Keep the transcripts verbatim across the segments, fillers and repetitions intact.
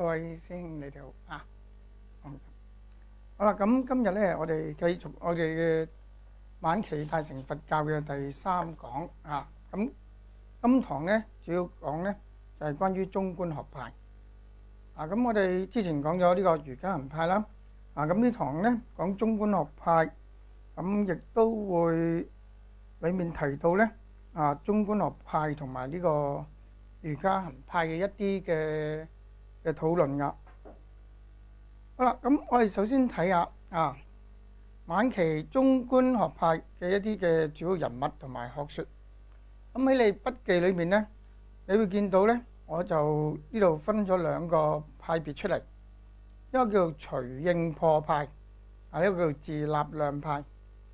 各位師兄你哋好啊！好啦，咁今日咧，我哋繼續我哋嘅晚期大乘佛教嘅第三講啊。咁今堂咧主要講咧就係關於中觀學派啊。咁我哋之前講咗呢個瑜伽行派啦啊。咁呢堂咧講中觀學派，咁亦都會裡面提到咧啊中觀學派同埋呢個瑜伽行派嘅一啲嘅嘅討論噶。好啦，咁我哋首先睇下啊晚期中觀學派嘅一啲嘅主要人物同埋學説。咁喺你筆記裏面咧，你會見到咧，我就呢度分咗兩個派別出嚟，一個叫做隨應破派，啊一個叫做自立量派。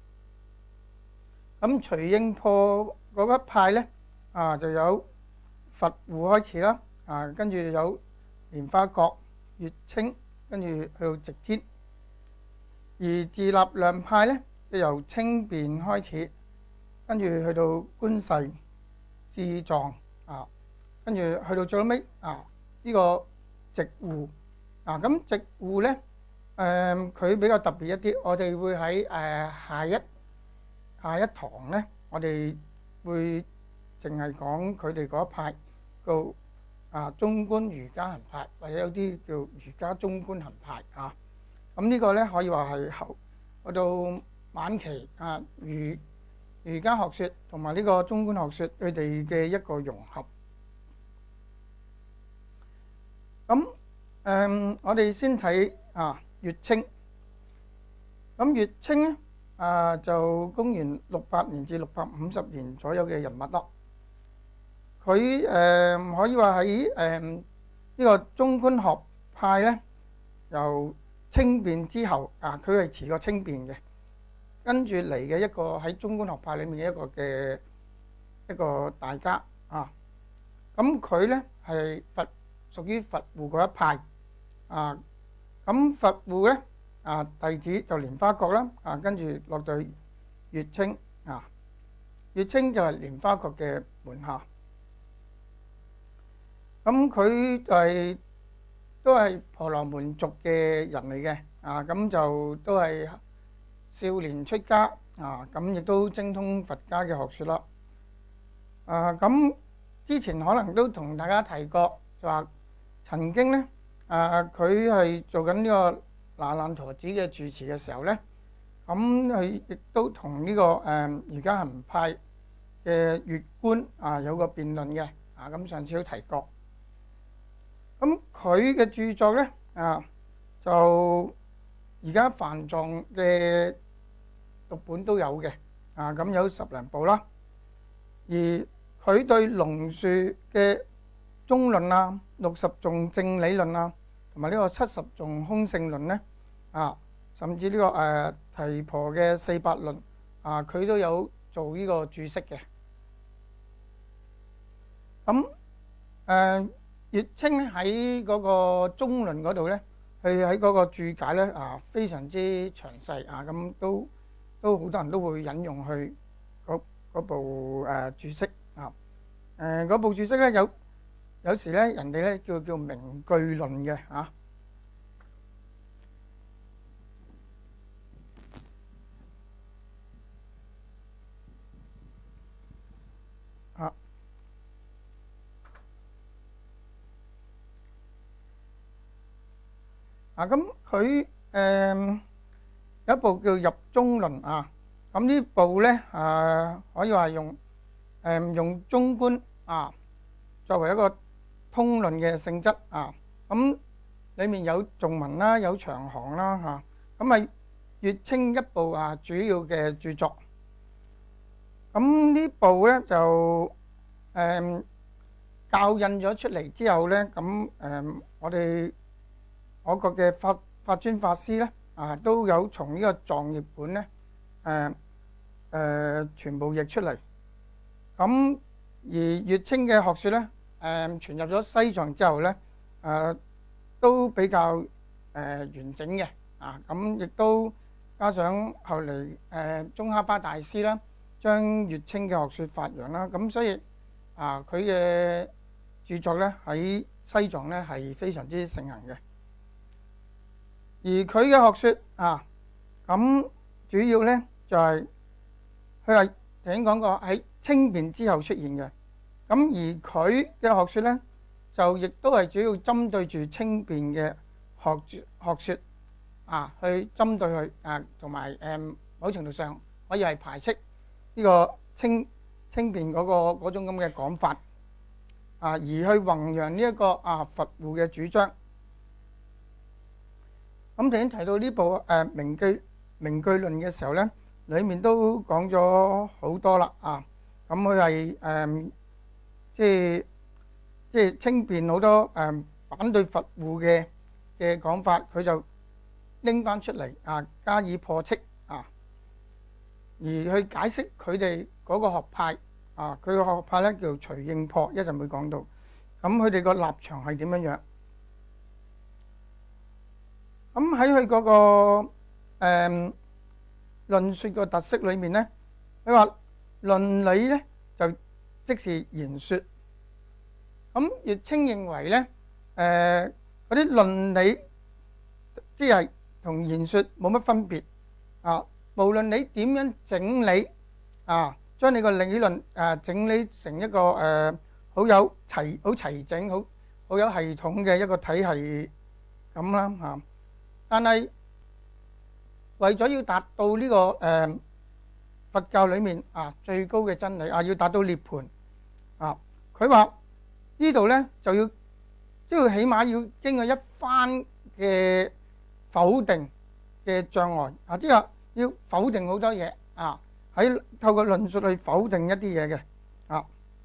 咁隨應破嗰一派咧啊，就有佛護開始啦，啊跟住有蓮花國、月稱，跟住去到寂天。而自立量派咧，就由稱辯開始，跟住去到觀世、智藏啊，跟住去到最後尾啊呢個寂護啊。咁寂護咧，誒佢比較特別一啲，我哋會喺誒下一下一堂咧，我哋會淨係講佢哋嗰一派叫啊中觀瑜伽行派，或者有啲叫瑜伽中觀行派啊。咁呢個咧可以話係後去到晚期啊瑜瑜伽學説同埋呢個中觀學説佢哋嘅一個融合。咁誒，我哋先睇啊月稱。咁月稱咧啊，就公元六百年至六百五十年左右嘅人物咯。佢誒可以話喺誒呢個中觀學派咧，由稱辯之後啊，佢係遲過稱辯嘅，跟住嚟嘅一個喺中觀學派裏面嘅一個嘅一個大家啊。咁佢咧係佛屬於佛護嗰一派啊。咁佛護咧啊弟子就蓮花國啦啊，跟住落到月稱啊，月稱就係蓮花國嘅門下。咁佢係都係婆羅門族嘅人嚟嘅啊，咁就都係少年出家啊，咁亦都精通佛家嘅學説啦。啊，咁之前可能都同大家提過，就話曾經咧啊，佢係做緊呢個那爛陀寺嘅住持嘅時候咧，咁佢亦都同呢個誒瑜伽行派嘅月觀啊有個辯論嘅啊，咁上次都提過。咁佢嘅著作咧啊，就而家梵藏嘅讀本都有嘅啊，咁有十零部啦。而佢對龍樹嘅中論啊、六十頌正理論啊，同埋呢個七十頌空性論咧啊，甚至呢、這個誒、呃、提婆嘅四百論啊，佢都有做呢個注釋嘅。咁誒。呃月稱咧喺嗰個中論嗰度咧，佢喺嗰個注解咧啊，非常之詳細啊，咁都都好多人都會引用去嗰嗰部誒注釋啊。誒嗰部注釋咧有有時咧人哋咧叫叫名句論嘅啊。啊。啊，咁佢誒有一部叫入中論啊，咁呢部咧啊可以話用誒用中觀啊作為一個通論嘅性質啊，咁裡面有頌文啦，有長行啦嚇，咁係月稱一部啊主要嘅著作。咁呢部咧就誒校印咗出嚟之後咧，咁誒我哋我國嘅法法尊法師咧啊，都有從呢個藏譯本咧誒誒全部譯出嚟。咁而月稱嘅學説咧誒傳入咗西藏之後咧誒都比較誒完整嘅啊。咁亦都加上後嚟誒宗喀巴大師啦，將月稱嘅學説發揚啦，咁所以啊佢嘅著作咧喺西藏咧係非常之盛行嘅。而佢嘅學説啊，咁主要咧就係佢係頭先講過喺清辯之後出現嘅。咁而佢嘅學説咧，就亦都係主要針對住清辯嘅學學説啊，去針對佢啊，同埋誒某程度上可以係排斥呢個清清辯嗰個嗰種咁嘅講法啊，而去弘揚呢一個啊佛護嘅主張。咁頭先提到呢部誒《名句名句論》嘅時候咧，裡面都講咗好多啦啊。咁佢係誒即係即係清辯好多誒反對佛護嘅嘅講法，佢就拎翻出嚟啊，加以破斥啊，而去解釋佢哋嗰個學派啊，佢個學派咧叫徐應破，一陣會講到。咁佢哋個立場係點樣樣？咁喺佢嗰個誒論説個特色裏面咧，佢話論理咧就即是言説。咁月清認為咧，誒嗰啲論理即係同言説冇乜分別啊。無論你點樣整理啊，將你個理論誒整理成一個誒好有齊好齊整、好好有系統嘅一個體系咁啦嚇。但係為咗要達到呢個誒佛教裏面啊最高嘅真理啊，要達到涅槃啊，佢話呢度咧就要即係起碼要經過一番嘅否定嘅障礙啊，即係要否定好多嘢啊，喺透過論述去否定一啲嘢嘅啊。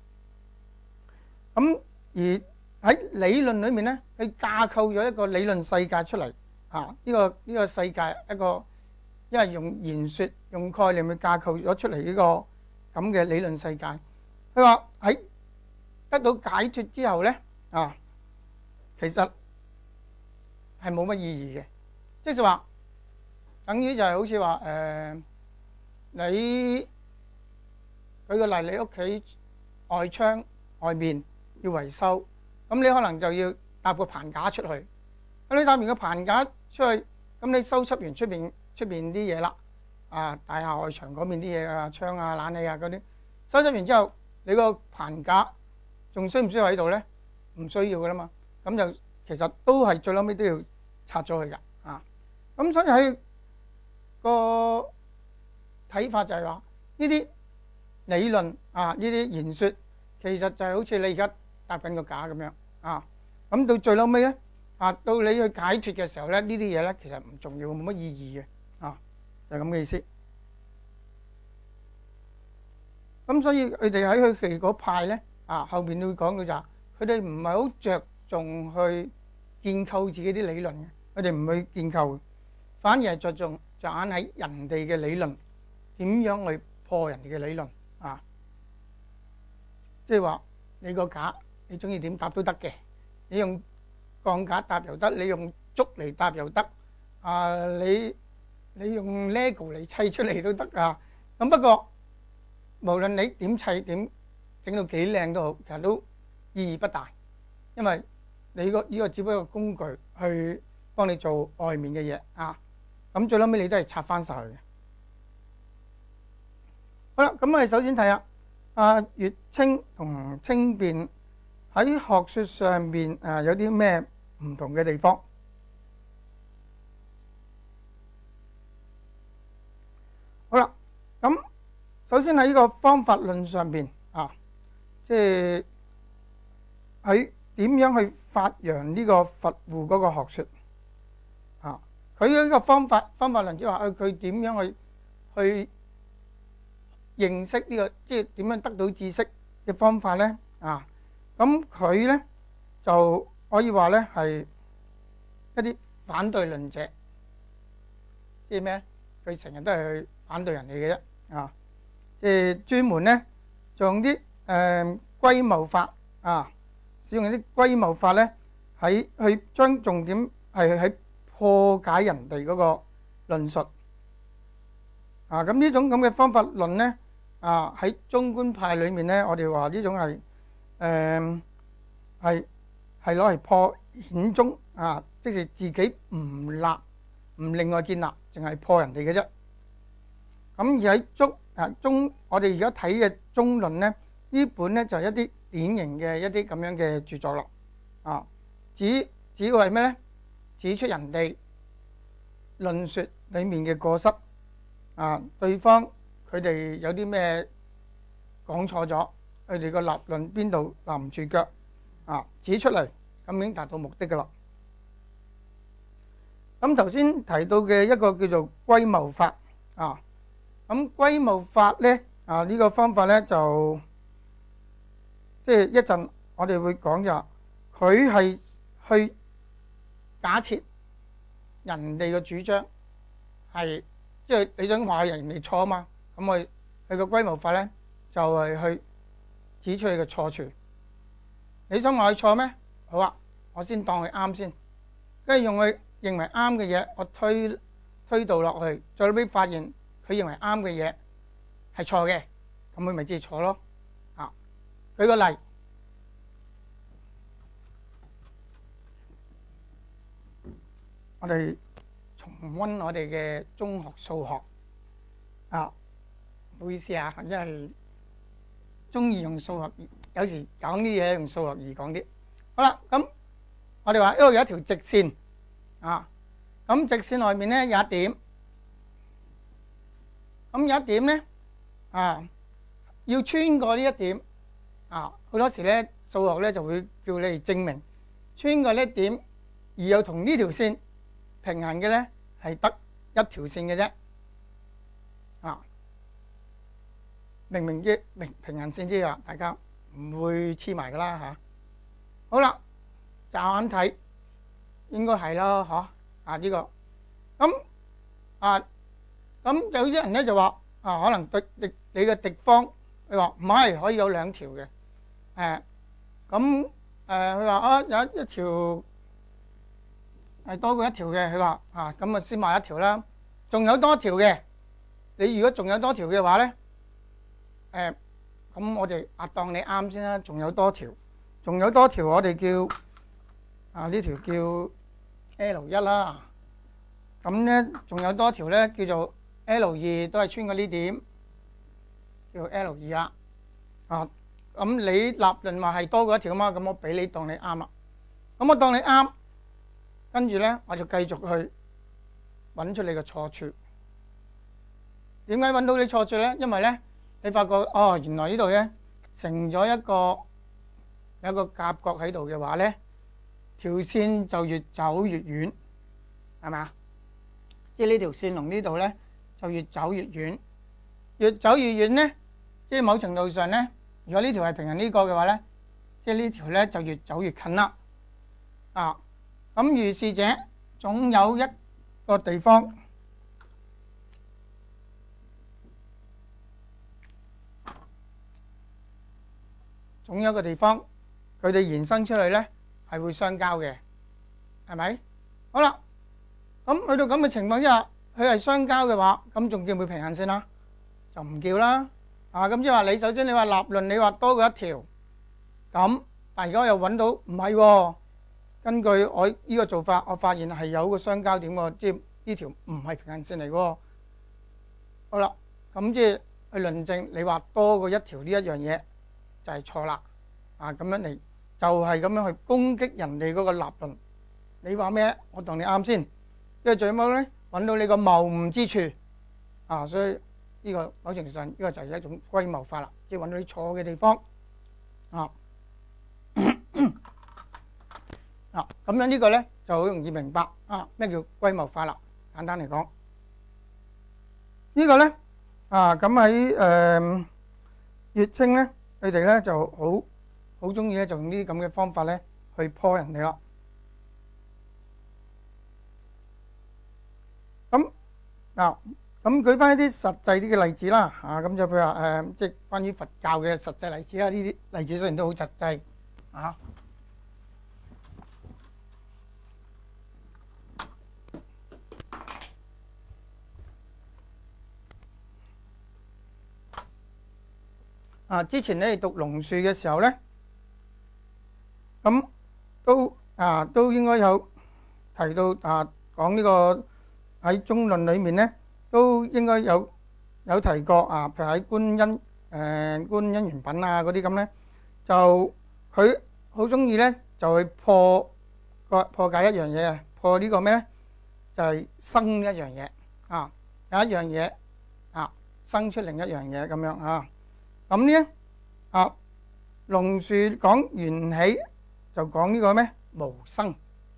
咁而喺理論裏面咧，佢架構咗一個理論世界出嚟啊。呢個呢個世界一個，因為用言説用概念去架構咗出嚟呢個咁嘅理論世界。佢話喺得到解脫之後咧啊，其實係冇乜意義嘅，即係話等於就係好似話誒，你舉個例，你屋企外窗外面要維修，咁你可能就要搭個棚架出去。咁你搭完個棚架出去，咁你修葺完出邊出邊啲嘢啦，啊大廈外牆嗰邊啲嘢啊，窗啊、冷氣啊嗰啲，修葺完之後，你個棚架仲需唔需要喺度咧？唔需要噶啦嘛。咁就其實都係最後尾都要拆咗佢噶啊。咁所以喺個睇法就係話呢啲理論啊，呢啲言説其實就係好似你而家搭緊個架咁樣啊。咁到最後尾咧啊，到你去解脫嘅時候咧，呢啲嘢咧其實唔重要，冇乜意義嘅啊，就係咁嘅意思。咁所以佢哋喺佢哋嗰派咧啊，後邊會講到就係佢哋唔係好着重去建構自己啲理論嘅，佢哋唔去建構，反而係着重着眼喺人哋嘅理論，點樣去破人哋嘅理論啊？即係話你個架你中意點搭都得嘅，你用鋼架搭又得，你用竹嚟搭又得啊！你你用 Lego 嚟砌出嚟都得啊！咁不過無論你點砌點整到幾靚都好，其實都意義不大，因為你個呢個只不過工具去幫你做外面嘅嘢啊。咁最後尾你都係拆翻晒佢嘅。好啦，咁我哋首先睇下阿月清同清辯喺學説上面誒有啲咩唔同嘅地方。好啦，咁首先喺呢個方法論上邊啊，即係喺點樣去發揚呢個佛護嗰個學説啊？佢呢個方法方法論即係話佢點樣去去認識呢個，即係點樣得到知識嘅方法咧啊？咁佢咧就可以話咧係一啲反對論者，即係咩咧？佢成日都係去反對人哋嘅啫啊！即係專門咧用啲誒歸謬法啊，使用啲歸謬法咧喺去將重點係喺破解人哋嗰個論述啊！咁呢種咁嘅方法論咧啊，喺中觀派裏面咧，我哋話呢種係誒係係攞嚟破顯宗啊，即是自己唔立唔另外建立，淨係破人哋嘅啫。咁而喺中啊中，我哋而家睇嘅中論咧，呢本咧就係一啲典型嘅一啲咁樣嘅著作咯。啊，指指嘅係咩咧？指出人哋論説裡面嘅過失啊，對方佢哋有啲咩講錯咗，佢哋個立論邊度立唔住腳啊，指出嚟，咁已經達到目的噶啦。咁頭先提到嘅一個叫做歸謬法啊，咁歸謬法咧啊呢個方法咧就即係一陣我哋會講就話，佢係去假設人哋嘅主張係即係你想話人哋錯啊嘛，咁我佢個歸謬法咧就係去指出佢嘅錯處。你想話佢錯咩？好啊，我先當佢啱先，跟住用佢認為啱嘅嘢，我推推導落去，最尾發現佢認為啱嘅嘢係錯嘅，咁佢咪知錯咯。啊，舉個例，我哋重溫我哋嘅中學數學啊，唔好意思啊，因為中意用數學，有時講啲嘢用數學而講啲。好啦，咁我哋話呢度有一條直線啊，咁直線外面咧有一點，咁有一點咧啊，要穿過呢一點啊，好多時咧數學咧就會叫你哋證明穿過呢一點，而又同呢條線平行嘅咧係得一條線嘅啫啊，明明嘅明平行線之下，大家唔會黐埋噶啦嚇。好啦，驟眼睇應該係咯，嗬啊呢個咁啊咁有啲人咧就話啊，可能對敵你嘅敵方，佢話唔係可以有兩條嘅，誒咁誒佢話啊有一條係多過一條嘅，佢話啊咁啊先買一條啦，仲有多條嘅，你如果仲有多條嘅話咧，誒咁我哋啊當你啱先啦，仲有多條。仲有多條，我哋叫啊呢條叫 L 一啦。咁咧仲有多條咧叫做 L 二，都係穿過呢點，叫 L 二啦。啊，咁你立論話係多過一條啊嘛，咁我俾你當你啱啦。咁我當你啱，跟住咧我就繼續去揾出你嘅錯處。點解揾到你錯處咧？因為咧你發覺哦，原來呢度咧成咗一個。有一個夾角喺度嘅話咧，條線就越走越遠，係咪啊？即係呢條線同呢度咧就越走越遠，越走越遠咧，即係某程度上咧，如果呢條係平行呢個嘅話咧，即係呢條咧就越走越近啦。啊，咁如是者總有一個地方總有一個地方。佢哋延伸出嚟咧，係會相交嘅，係咪？好啦，咁去到咁嘅情況之下，佢係相交嘅話，咁仲叫唔叫平行線啊？就唔叫啦。啊，咁即係話你首先你話立論，你話多過一條，咁但係而家又揾到唔係喎。根據我呢個做法，我發現係有個相交點喎，即係呢條唔係平行線嚟喎。好啦，咁即係去論證你話多過一條呢一樣嘢就係錯啦。啊，咁樣嚟。就係咁樣去攻擊人哋嗰個立論。你話咩？我同你啱先，因為最尾咧揾到你個謬誤之處啊，所以呢個某程度上呢個就係一種歸謬法啦，即係揾到啲錯嘅地方啊。啊，咁樣呢個咧就好容易明白啊，咩叫歸謬法啦？簡單嚟講，呢個咧啊，咁喺誒粵清咧，佢哋咧就好。好中意咧，就用呢啲咁嘅方法咧去破人哋啦。咁嗱，咁舉翻一啲實際啲嘅例子啦，嚇咁就譬如話誒，即係關於佛教嘅實際例子啦。呢啲例子雖然都好實際，啊啊，之前咧讀龍樹嘅時候咧。咁都啊都應該有提到啊，講呢個喺中論裏面咧，都應該有有提過啊。譬如喺觀因誒、呃、觀因緣品啊嗰啲咁咧，就佢好中意咧，就去破個破解一樣嘢啊，破呢個咩咧？就係、是、生一樣嘢啊，有一樣嘢啊，生出另一樣嘢咁樣啊。咁呢啊，龍樹講緣起就講呢個咩？無生。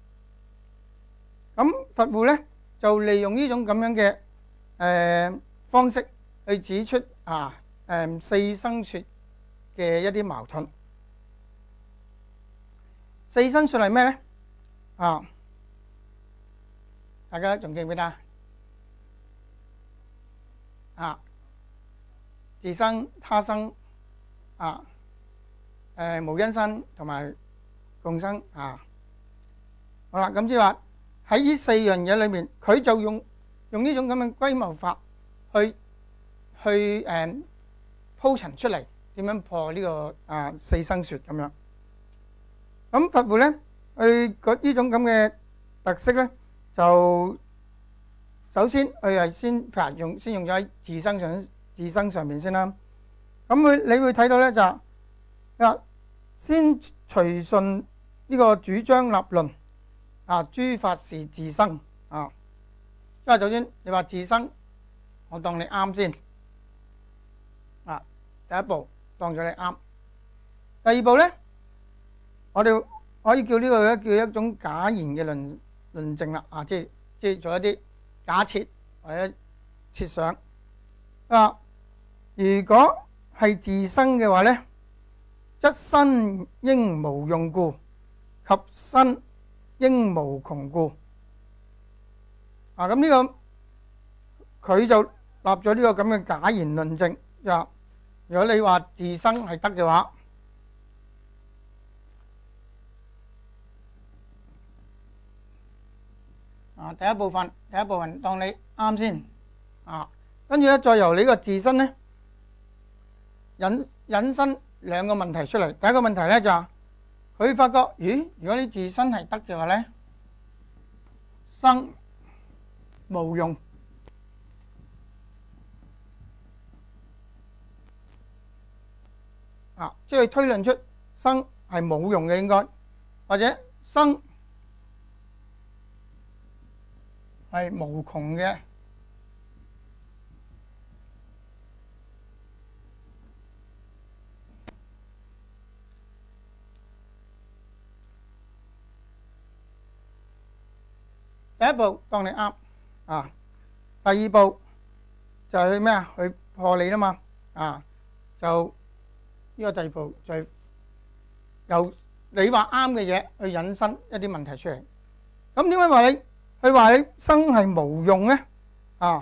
咁佛護咧就利用呢種咁樣嘅誒、呃、方式去指出啊誒、呃、四生說嘅一啲矛盾。四生說係咩咧？啊，大家仲記唔記得啊？自生、他生啊，誒、呃、無因生同埋共生啊。好啦，咁即係話喺呢四樣嘢裏面，佢就用用呢種咁嘅歸謬法去去誒、呃、鋪陳出嚟，點樣破呢、這個啊四生說咁樣。咁佛護咧，佢嗰呢種咁嘅特色咧，就首先佢係先譬如用先用咗喺自生上自生上面先啦。咁佢你會睇到咧就啊，先隨順呢個主張立論啊，諸法是自生啊。因為首先你話自生，我當你啱先啊。第一步當咗你啱。第二步咧，我哋可以叫呢個咧叫一種假言嘅論論證啦啊，即係即係做一啲假設或者設想啊。如果係自生嘅話咧，則身應無用故，及身應無窮故啊。咁呢個佢就立咗呢個咁嘅假言論證啊。如果你話自生係得嘅話，啊，第一部分第一部分當你啱先啊，跟住咧再由你個自身咧引引申兩個問題出嚟。第一個問題咧就係佢發覺，咦？如果你自身係得嘅話咧，生無用啊，即係推論出生係冇用嘅應該，或者生係無窮嘅。第一步當你啱啊，第二步就係去咩啊？去破你啦嘛啊！就呢個第二步就係由你話啱嘅嘢去引申一啲問題出嚟。咁點解話你佢話你生係無用咧？啊，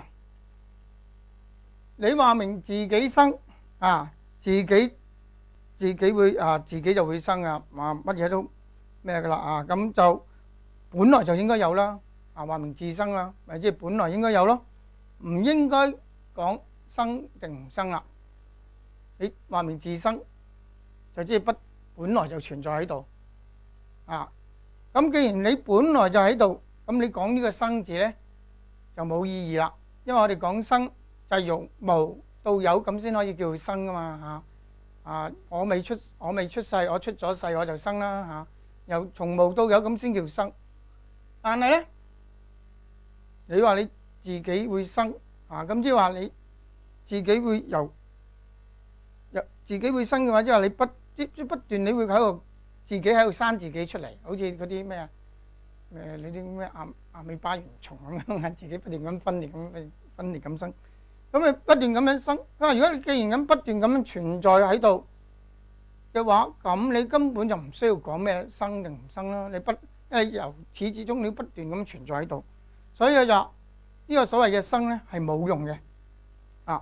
你話明自己生啊，自己自己會啊，自己就會生啊，啊乜嘢都咩噶啦啊，咁就本來就應該有啦。啊，話明自生啦，咪即係本來應該有咯，唔應該講生定唔生啦。你話明自生，就即係不本來就存在喺度啊。咁既然你本來就喺度，咁你講呢個生字咧就冇意義啦。因為我哋講生就係由無到有咁先可以叫佢生噶嘛嚇。啊，我未出我未出世，我出咗世我就生啦嚇。由從無到有咁先叫生，但係咧。你話你自己會生啊，咁即係話你自己會由由自己會生嘅話，即係話你不即即不斷，你會喺度自己喺度生自己出嚟，好似嗰啲咩啊誒，你啲咩阿阿米巴原蟲咁樣，自己不斷咁分裂咁分裂咁生，咁你不斷咁樣生啊。如果你既然咁不斷咁樣存在喺度嘅話，咁你根本就唔需要講咩生定唔生啦。你不因為由始至終你不斷咁存在喺度。所以就呢個所謂嘅生咧係冇用嘅啊，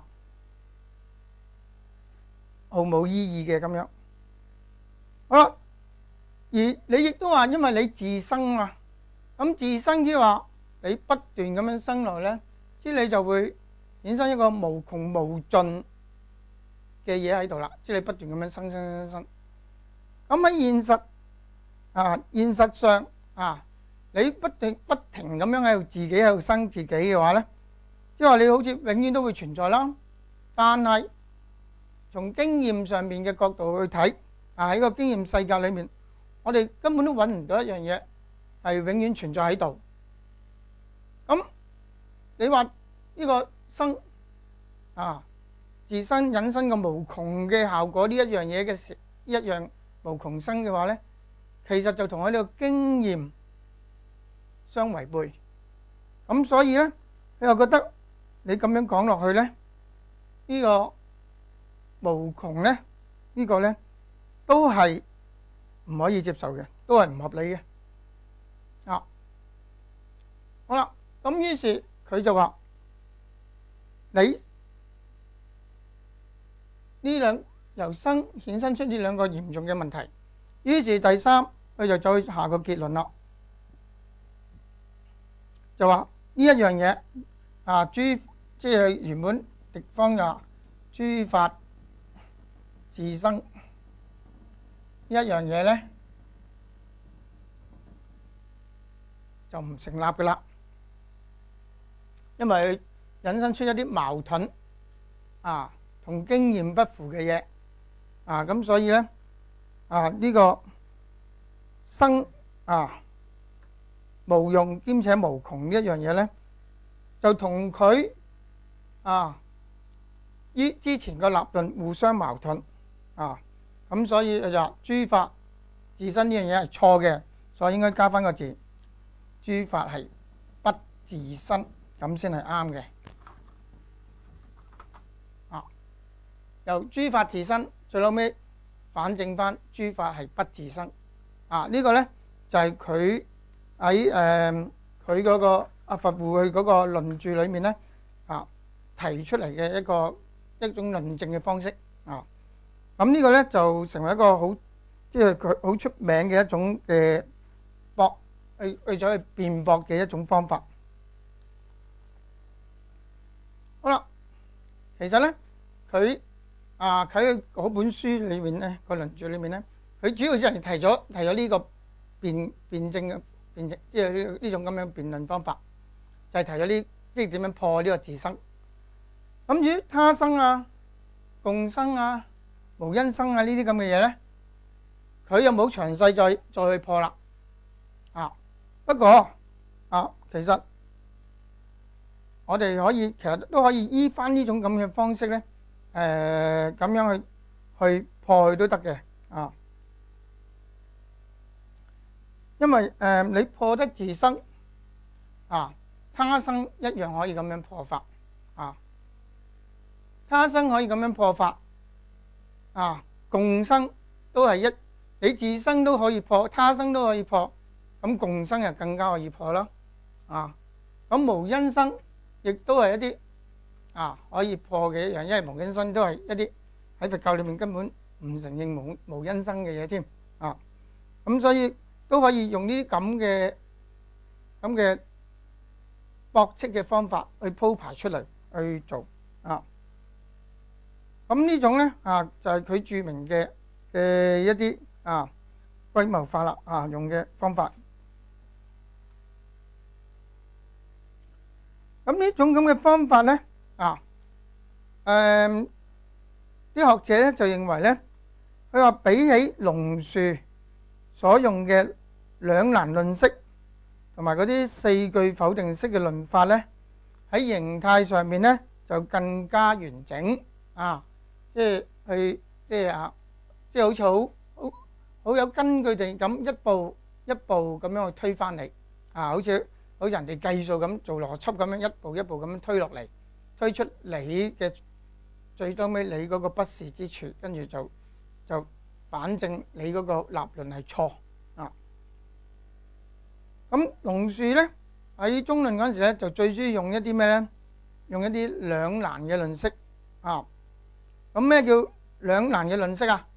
毫無意義嘅咁樣。好啦，而你亦都話，因為你自生嘛，咁自生之話，你不斷咁樣生落咧，即係你就會衍生一個無窮無盡嘅嘢喺度啦。即係你不斷咁樣生生生生。咁喺現實啊，現實上啊，你不斷不停咁樣喺度自己喺度生自己嘅話咧，即係話你好似永遠都會存在啦。但係從經驗上面嘅角度去睇，啊喺個經驗世界裏面，我哋根本都揾唔到一樣嘢係永遠存在喺度。咁你話呢個生啊自身引申個無窮嘅效果呢一樣嘢嘅時，一樣無窮生嘅話咧，其實就同我哋個經驗相違背。咁所以咧，你又覺得你咁樣講落去咧，呢個無窮咧，呢個咧都係唔可以接受嘅，都係唔合理嘅。啊，好啦，咁於是佢就話你呢兩由生衍生出呢兩個嚴重嘅問題。於是第三佢就走去下個結論啦，就話呢一樣嘢啊，諸即係原本敵方就話諸法自生呢一樣嘢咧，就唔成立嘅啦，因為佢引申出一啲矛盾啊，同經驗不符嘅嘢啊，咁所以咧啊呢個生啊無用兼且無窮呢一樣嘢咧，就同佢啊於之前個立論互相矛盾啊，咁所以就話諸法自身呢樣嘢係錯嘅，所以應該加翻個字，諸法係不自生，咁先係啱嘅。啊，由諸法自生，最後尾反證翻諸法係不自生。啊，這個、呢個咧就係佢喺誒佢嗰個阿佛護佢嗰個論著裏面咧啊提出嚟嘅一個一種論證嘅方式啊。咁呢個咧就成為一個好即係佢好出名嘅一種嘅駁去去咗去辯駁嘅一種方法。好啦，其實咧佢啊喺嗰本書裏面咧個論著裏面咧，佢主要就係提咗提咗呢個辯辯證嘅辯證，即係呢呢種咁樣辯論方法，就係提咗呢即係點樣破呢個自生。咁至於他生啊、共生啊、無因生啊呢啲咁嘅嘢咧，佢又冇詳細再再去破啦。啊，不過啊，其實我哋可以其實都可以依翻呢種咁嘅方式咧，誒咁樣去去破佢都得嘅啊。因為誒你破得自生啊，他生一樣可以咁樣破法啊。他生可以咁樣破法啊，共生都係一，你自生都可以破，他生都可以破，咁共生就更加可以破啦。啊，咁無因生亦都係一啲啊可以破嘅一樣，因為無因生都係一啲喺佛教裏面根本唔承認無無因生嘅嘢添啊。咁所以都可以用呢啲咁嘅咁嘅駁斥嘅方法去鋪排出嚟去做啊。咁呢種咧啊，就係佢著名嘅嘅一啲啊歸謬法啦啊，用嘅方法。咁呢種咁嘅方法咧啊，誒啲學者咧就認為咧，佢話比起龍樹所用嘅兩難論式同埋嗰啲四句否定式嘅論法咧，喺形態上面咧就更加完整啊！即係去即係啊，即係好似好好好有根據地咁一步一步咁樣去推翻嚟啊！好似好似人哋計數咁做邏輯咁樣一步一步咁樣推落嚟，推出你嘅最多尾你嗰個不是之處，跟住就就反正你嗰個立論係錯啊！咁龍樹咧喺中論嗰陣時咧，就最中意用一啲咩咧？用一啲兩難嘅論式啊！咁咩叫兩難嘅論式啊？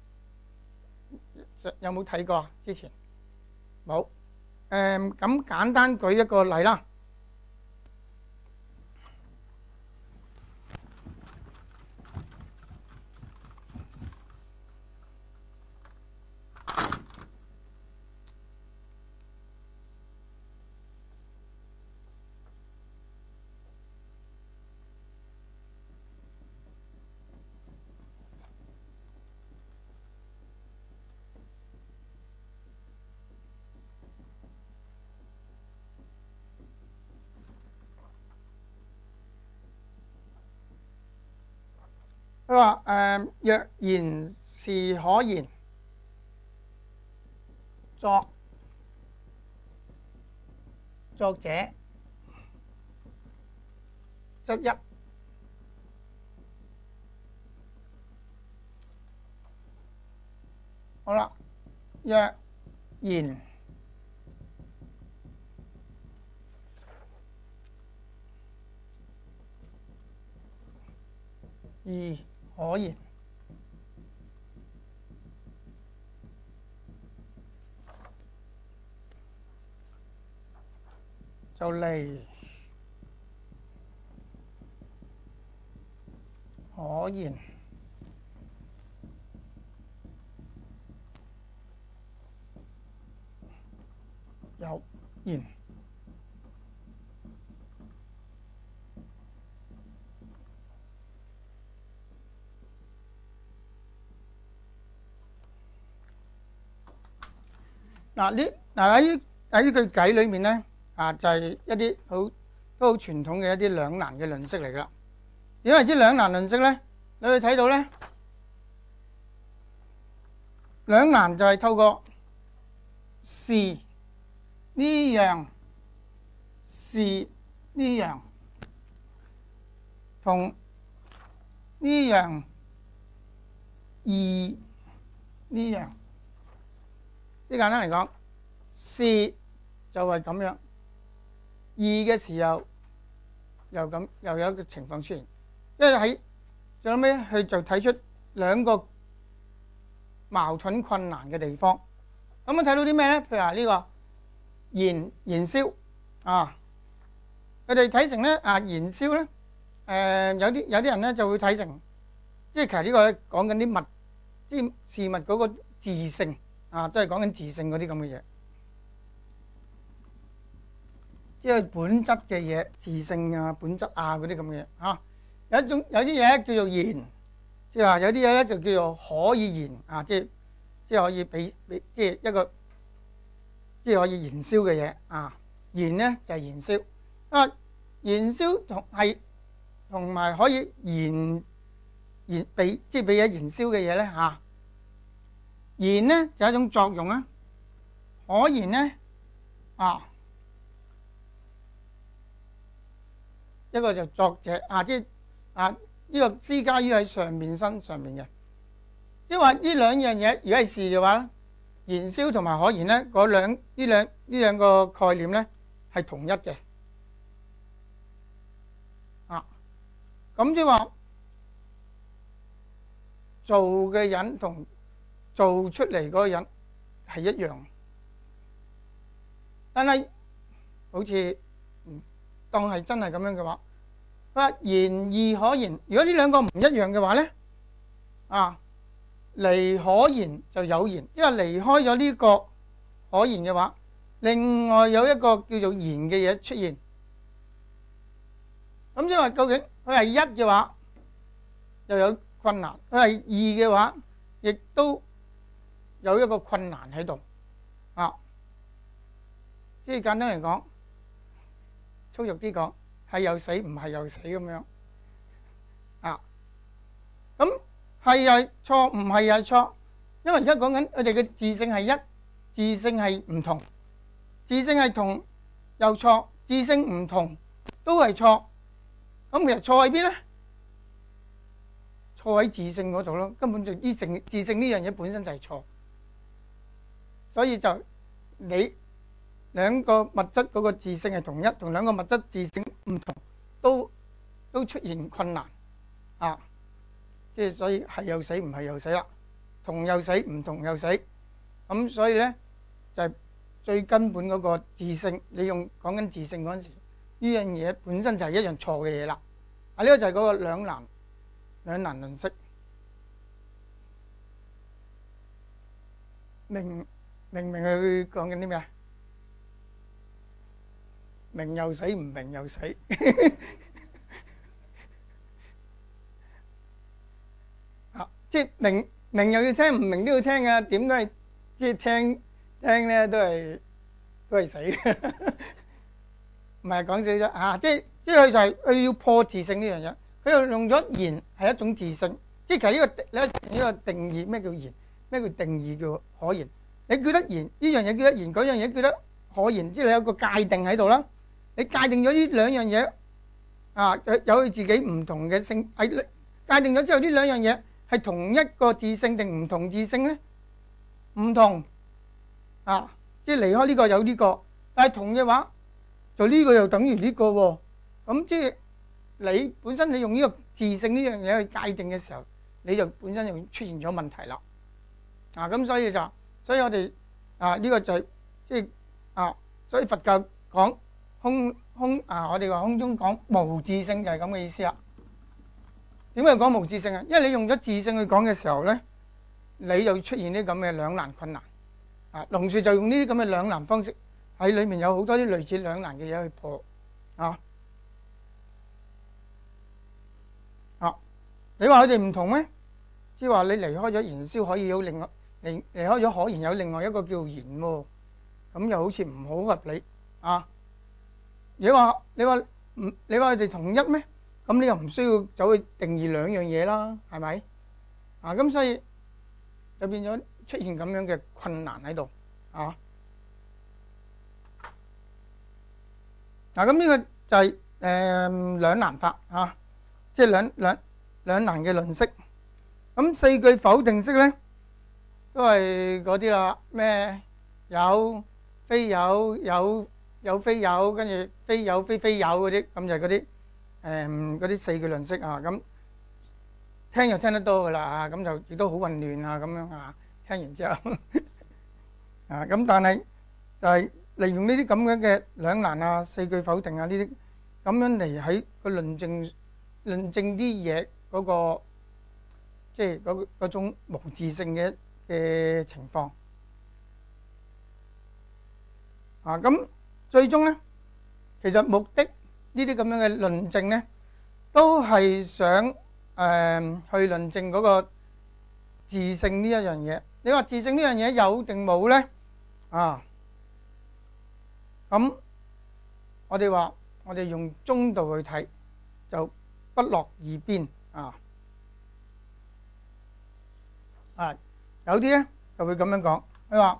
有冇睇過啊？之前冇。誒，咁簡單舉一個例啦。 佢話誒若然是可言，作作者則一。好啦，若然而可言，就離可言有言。嗱呢嗱喺喺呢句偈裏面咧，啊就係一啲好都好傳統嘅一啲兩難嘅論式嚟噶啦。點為之兩難論式咧？你會睇到咧，兩難就係透過是呢樣是呢樣同呢樣異呢樣。即簡單嚟講，是就係咁樣，異嘅時候又咁又有一個情況出現，因為喺最後尾佢就睇出兩個矛盾困難嘅地方。咁樣睇到啲咩咧？譬如話呢個燃燃燒啊，佢哋睇成咧啊燃燒咧，誒有啲有啲人咧就會睇成，即係其實呢個咧講緊啲物，即係事物嗰個自性。啊，都係講緊自性嗰啲咁嘅嘢，即係本質嘅嘢，自性啊、本質啊嗰啲咁嘅嘢嚇。有一種有啲嘢叫做燃，即係話有啲嘢咧就叫做可以燃啊，即係即係可以俾俾即係一個即係可以燃燒嘅嘢啊。燃咧就係燃燒啊，燃燒同係同埋可以燃燃俾即係俾嘢燃燒嘅嘢咧嚇。燃呢就係一種作用啊，可燃呢啊一個就作者啊，即係啊呢個施加於喺上面身上面嘅，即係話呢兩樣嘢如果係是嘅話咧，燃燒同埋可燃咧嗰兩呢兩呢兩個概念咧係同一嘅啊，咁即係話做嘅人同做出嚟嗰個人係一樣，但係好似當係真係咁樣嘅話，不然異可言。如果呢兩個唔一樣嘅話咧，啊離可言就有言，因為離開咗呢個可言嘅話，另外有一個叫做言嘅嘢出現。咁即係話究竟佢係一嘅話，又有困難；佢係二嘅話，亦都有一個困難喺度啊！即係簡單嚟講，粗俗啲講，係又死唔係又死咁樣啊！咁係又係錯，唔係又係錯，因為而家講緊佢哋嘅自性係一，自性係唔同，自性係同又錯，自性唔同都係錯。咁其實錯喺邊咧？錯喺自性嗰度咯，根本就依性自性呢樣嘢本身就係錯。所以就你兩個物質嗰個自性係同一，同兩個物質自性唔同，都都出現困難啊！即係所以係又死唔係又死啦，同又死唔同又死，咁所以咧就係最根本嗰個自性。你用講緊自性嗰陣時，呢樣嘢本身就係一樣錯嘅嘢啦。啊，呢個就係嗰個兩難兩難論式。明明明佢講緊啲咩啊？明又死，唔明又死。啊，即係明明又要聽，唔明都要聽㗎。點都係即係聽聽咧，都係都係死嘅。唔係講笑啫嚇！即係即係佢就係佢要破自性呢樣嘢。佢又用咗言係一種自性，即即係其實呢個你呢個定義咩叫然？咩叫定義叫可言？你叫得然呢樣嘢叫得然，嗰樣嘢叫得可言，即係你有個界定喺度啦。你界定咗呢兩樣嘢啊，有有佢自己唔同嘅性，係界定咗之後，呢兩樣嘢係同一個字性定唔同字性咧？唔同啊，即係離開呢個有呢個，但係同嘅話，就呢個又等於呢個喎。咁即係你本身你用呢個字性呢樣嘢去界定嘅時候，你就本身就出現咗問題啦。啊，咁所以就，所以我哋啊呢個就係即係啊，所以佛教講空空啊，我哋話空中講無自性就係咁嘅意思啦。點解講無自性啊？因為你用咗自性去講嘅時候咧，你就出現啲咁嘅兩難困難。啊，龍樹就用呢啲咁嘅兩難方式，喺裏面有好多啲類似兩難嘅嘢去破。啊啊，你話佢哋唔同咩？即係話你離開咗燃燒可以有另外離離開咗可燃有另外一個叫燃喎，咁又好似唔好合理啊！你話你話唔你話佢哋同一咩？咁你又唔需要走去定義兩樣嘢啦，係咪？啊，咁所以就變咗出現咁樣嘅困難喺度啊！嗱，咁呢個就係誒兩難法啊，即係兩兩兩難嘅論式。咁四句否定式咧，都係嗰啲啦，咩有非有有有非有，跟住非有非非有嗰啲，咁就係嗰啲誒嗰啲四句論式啊。咁聽就聽得多噶啦啊，咁就亦都好混亂啊，咁樣啊。聽完之後啊，咁但係就係利用呢啲咁樣嘅兩難啊、四句否定啊呢啲咁樣嚟喺個論證論證啲嘢嗰個。即係嗰嗰種無自性嘅嘅情況啊！咁最終咧，其實目的呢啲咁樣嘅論證咧，都係想誒去論證嗰個自性呢一樣嘢。你話自性呢樣嘢有定冇咧？啊，咁我哋話我哋用中道去睇，就不落二邊啊。啊，有啲咧就會咁樣講，佢話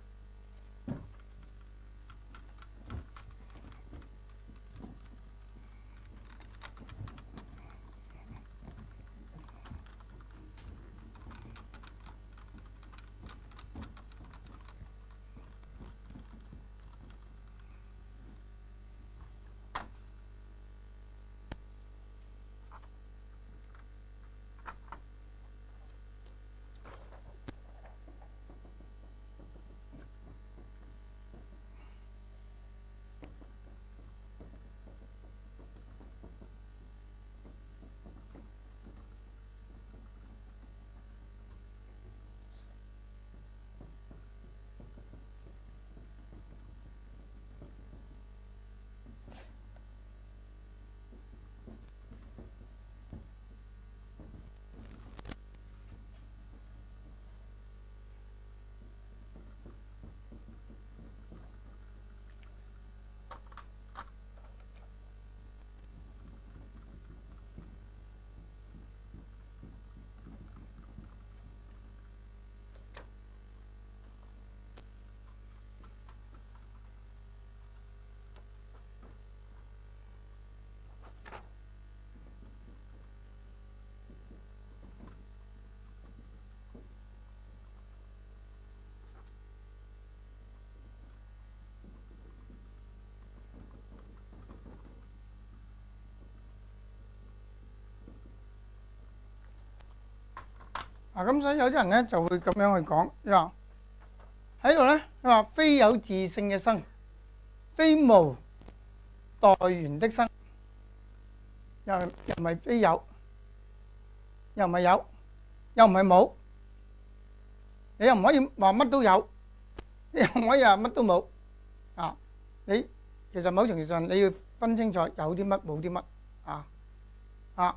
啊，咁所以有啲人咧就會咁樣去講，你話喺度咧，佢話非有自性嘅生，非無待緣的生，又又唔係非有，又唔係有，又唔係冇，你又唔可以話乜都有，你又唔可以話乜都冇啊！你其實某程度上你要分清楚有啲乜冇啲乜啊啊！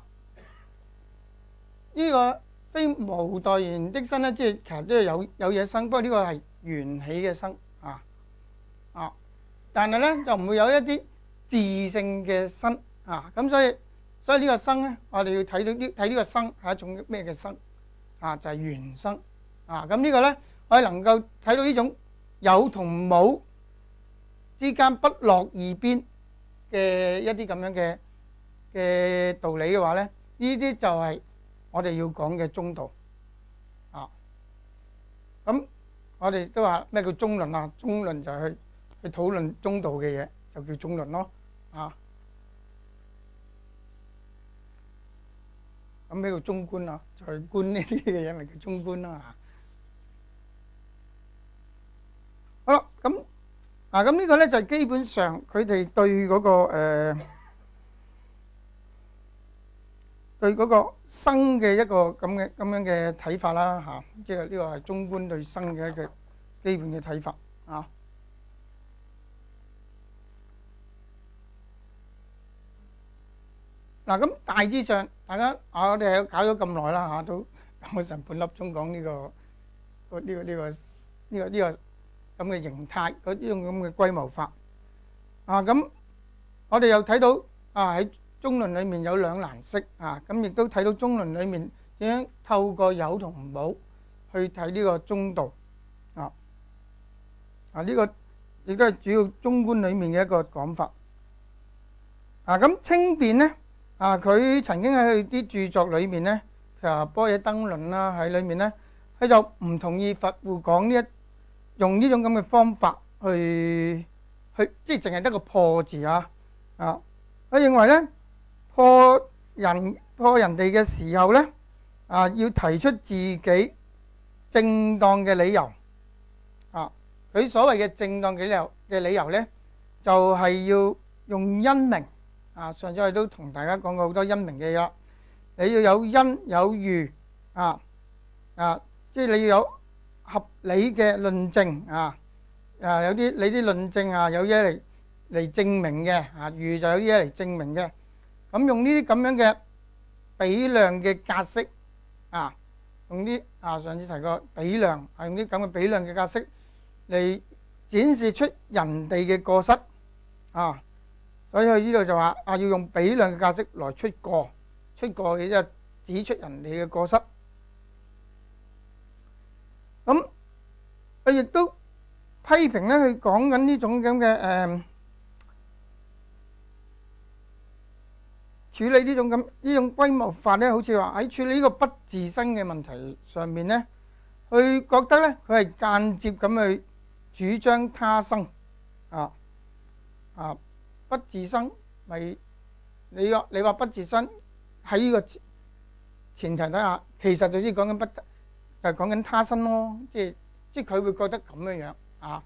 呢個非無待緣的生咧，即係其實都係有有嘢生，不過呢個係緣起嘅生啊啊！但係咧就唔會有一啲自性嘅生啊，咁所以所以呢個生咧，我哋要睇到呢睇呢個生係一種咩嘅生啊？就係原生啊！咁呢個咧，我哋能夠睇到呢種有同冇之間不落二邊嘅一啲咁樣嘅嘅道理嘅話咧，呢啲就係我哋要講嘅中道啊！咁我哋都話咩叫中論啊？中論就係去去討論中道嘅嘢，就叫中論咯啊！咁咩叫中觀啊？就係觀呢啲嘅嘢咪叫中觀啦嚇。好啦，咁啊咁呢個咧就係基本上佢哋對嗰個誒對嗰個生嘅一個咁嘅咁樣嘅睇法啦嚇，即係呢個係中觀對生嘅一個基本嘅睇法啊。嗱咁大致上，大家啊，我哋搞咗咁耐啦嚇，都搞咗成半粒鐘講呢個個呢個呢個呢個呢個咁嘅形態，嗰呢種咁嘅歸謀法啊。咁我哋又睇到啊喺中論裏面有兩難釋啊，咁亦都睇到中論裏面點樣透過有同冇去睇呢個中道啊啊！呢個亦都係主要中觀裏面嘅一個講法啊。咁清辯咧。啊！佢曾經喺佢啲著作裏面咧，譬如話《般若燈論》啦，喺裏面咧，佢就唔同意佛護講呢一用呢種咁嘅方法去去，即係淨係得個破字啊！啊，佢認為咧破人破人哋嘅時候咧，啊要提出自己正當嘅理由啊！佢所謂嘅正當嘅理由嘅理由咧，就係要用因明。啊！上次我哋都同大家講過好多因明嘅嘢啦，你要有因有喻啊啊，即係你要有合理嘅論證啊啊，有啲你啲論證啊有嘢嚟嚟證明嘅啊，喻就有啲嘢嚟證明嘅。咁用呢啲咁樣嘅比量嘅格式啊，用啲啊上次提過比量係用啲咁嘅比量嘅格式嚟展示出人哋嘅過失啊。所以佢呢度就話啊，要用比量嘅格式來出過，出過嘅即係指出人哋嘅過失。咁佢亦都批評咧，佢講緊呢種咁嘅誒處理呢種咁呢種歸謀法咧，好似話喺處理呢個不自生嘅問題上面咧，佢覺得咧佢係間接咁去主張他生啊啊。不自生咪你話你話不自生喺呢個前提底下，其實就知講緊不就係講緊他生咯，即係即係佢會覺得咁樣樣啊。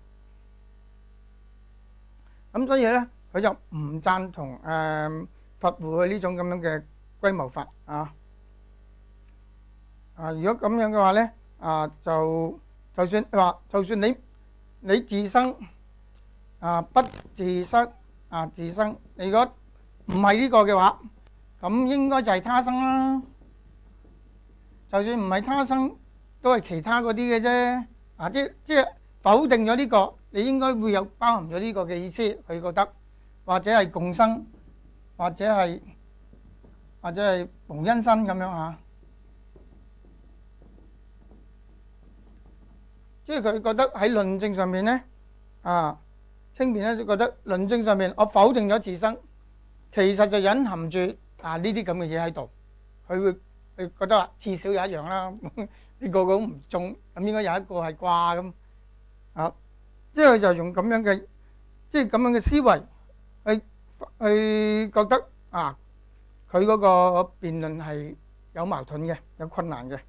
咁所以咧，佢就唔贊同誒佛護嘅呢種咁樣嘅歸謀法啊。啊，如果咁樣嘅話咧，啊就就算話就算你你自生啊不自生。啊！自生，你如果唔係呢個嘅話，咁應該就係他生啦。就算唔係他生，都係其他嗰啲嘅啫。啊，即即係否定咗呢個，你應該會有包含咗呢個嘅意思。佢覺得或者係共生，或者係或者係無因生咁樣嚇。即係佢覺得喺論證上面咧，啊。清辯咧就覺得論證上面我否定咗自生，其實就隱含住啊呢啲咁嘅嘢喺度。佢會佢覺得話至少有一樣啦，你個個都唔中，咁應該有一個係掛咁啊。即係佢就用咁樣嘅即係咁樣嘅思維去去覺得啊，佢嗰個辯論係有矛盾嘅，有困難嘅。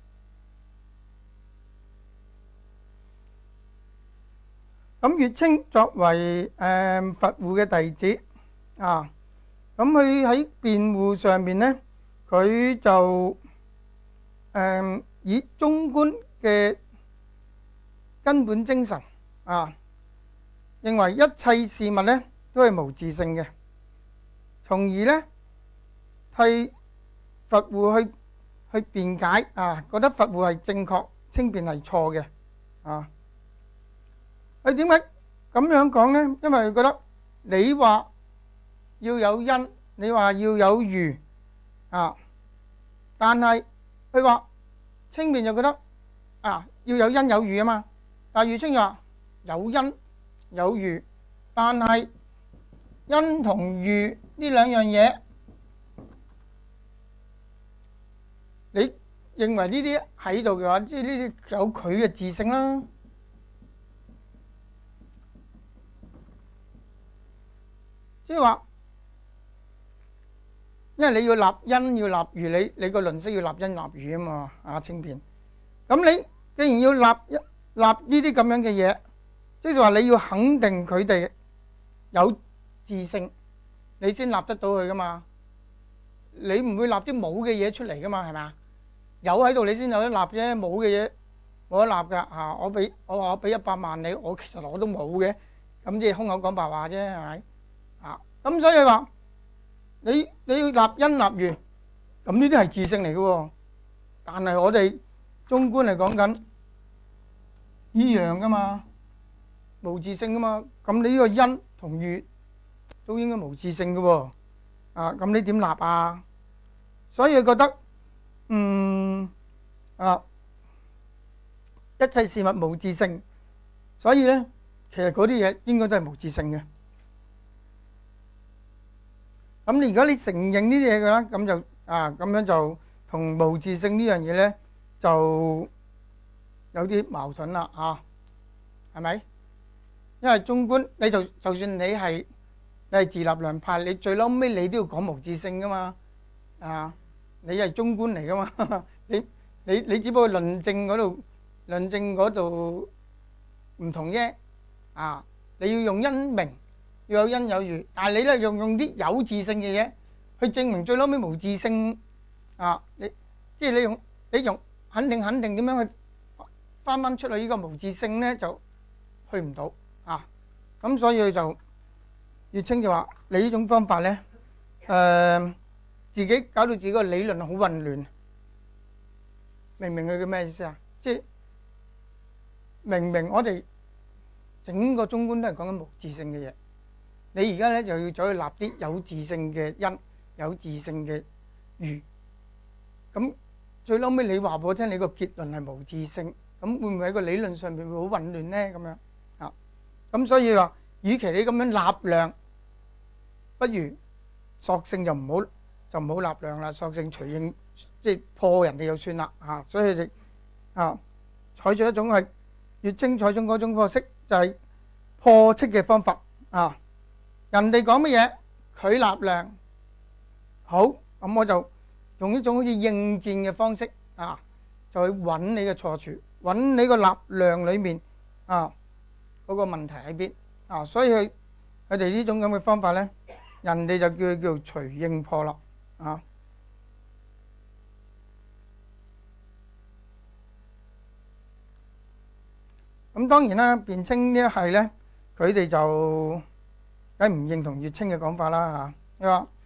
咁月稱作為誒佛護嘅弟子啊，咁佢喺辯護上面咧，佢就誒以中觀嘅根本精神啊，認為一切事物咧都係無自性嘅，從而咧替佛護去去辯解啊，覺得佛護係正確，清辯係錯嘅啊。佢點解咁樣講咧？因為佢覺得你話要有因你話要有餘啊，但係佢話清辯就覺得啊要有因有餘啊嘛，但係喻稱就話有因有餘，但係因同餘呢兩樣嘢，你認為呢啲喺度嘅話，即係呢啲有佢嘅自性啦。即係話，因為你要立因要立餘，你你個論式要立因立餘啊嘛，啊清辯。咁你既然要立一立呢啲咁樣嘅嘢，即係話你要肯定佢哋有自性，你先立得到佢噶嘛。你唔會立啲冇嘅嘢出嚟噶嘛，係咪？有喺度你先有得立啫，冇嘅嘢冇得立噶嚇。我俾我話我俾一百萬你，我其實我都冇嘅，咁即係空口講白話啫，係咪？啊，咁所以話你你要立因立餘，咁呢啲係自性嚟嘅喎。但係我哋中觀嚟講緊依樣噶嘛，無自性噶嘛。咁你呢個因同餘都應該無自性嘅喎。啊，咁你點立啊？所以覺得嗯啊，一切事物無自性，所以咧其實嗰啲嘢應該都係無自性嘅。咁你如果你承認呢啲嘢嘅啦，咁就啊咁樣就同無自性呢樣嘢咧就有啲矛盾啦，啊，係咪？因為中觀你就就算你係你係自立量派，你最嬲尾你都要講無自性噶嘛，啊，你係中觀嚟噶嘛，你你你只不過論證嗰度論證嗰度唔同啫，啊，你要用因明。要有因有餘，但係你咧用用啲有自性嘅嘢去證明最嬲尾無自性啊！你即係你用你用肯定肯定點樣去翻翻出去呢個無自性咧，就去唔到啊！咁所以佢就喻稱就話你呢種方法咧，誒自己搞到自己個理論好混亂，明唔明佢嘅咩意思啊？即係明明我哋整個中觀都係講緊無自性嘅嘢。你而家咧就要走去立啲有自性嘅因，有自性嘅餘，咁最嬲尾你話俾我聽，你個結論係無自性，咁會唔會喺個理論上面會好混亂咧？咁樣啊，咁所以話，與其你咁樣立量，不如索性就唔好就唔好立量啦，索性隨應，即係破人哋就算啦啊！所以你啊，採取一種係越清採用嗰種方式，就係破斥嘅方法啊！人哋講乜嘢，佢立量好，咁我就用一種好似應戰嘅方式啊，就去揾你嘅錯處，揾你個立量裏面啊嗰個問題喺邊啊，所以佢佢哋呢種咁嘅方法咧，人哋就叫佢叫隨應破啦啊。咁當然啦，辯稱呢一係咧，佢哋就梗唔認同喻稱嘅講法啦嚇。佢話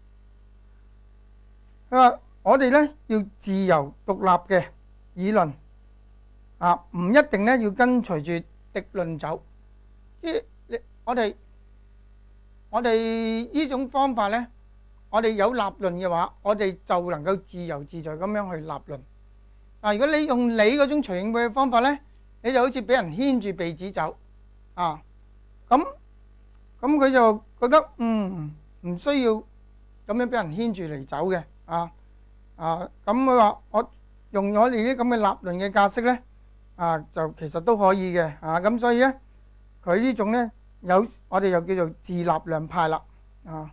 佢話我哋咧要自由獨立嘅議論啊，唔一定咧要跟隨住敵論走。即係你我哋我哋呢種方法咧，我哋有立論嘅話，我哋就能夠自由自在咁樣去立論。嗱，如果你用你嗰種隨應嘅方法咧，你就好似俾人牽住鼻子走啊！咁咁佢就覺得嗯唔需要咁樣俾人牽住嚟走嘅啊啊！咁佢話我用咗你啲咁嘅立論嘅格式咧啊，就其實都可以嘅啊！咁所以咧，佢呢種咧有我哋又叫做自立量派啦啊！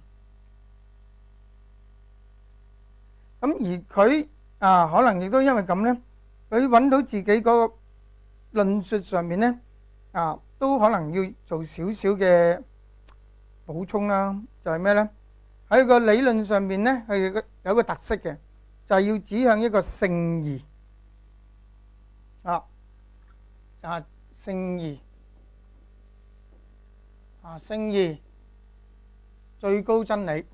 咁而佢啊，可能亦都因為咁咧，佢揾到自己嗰個論述上面咧啊，都可能要做少少嘅補充啦。就係咩咧？喺個理論上面咧，係有個特色嘅，就係要指向一個聖義啊啊聖義啊聖義最高真理。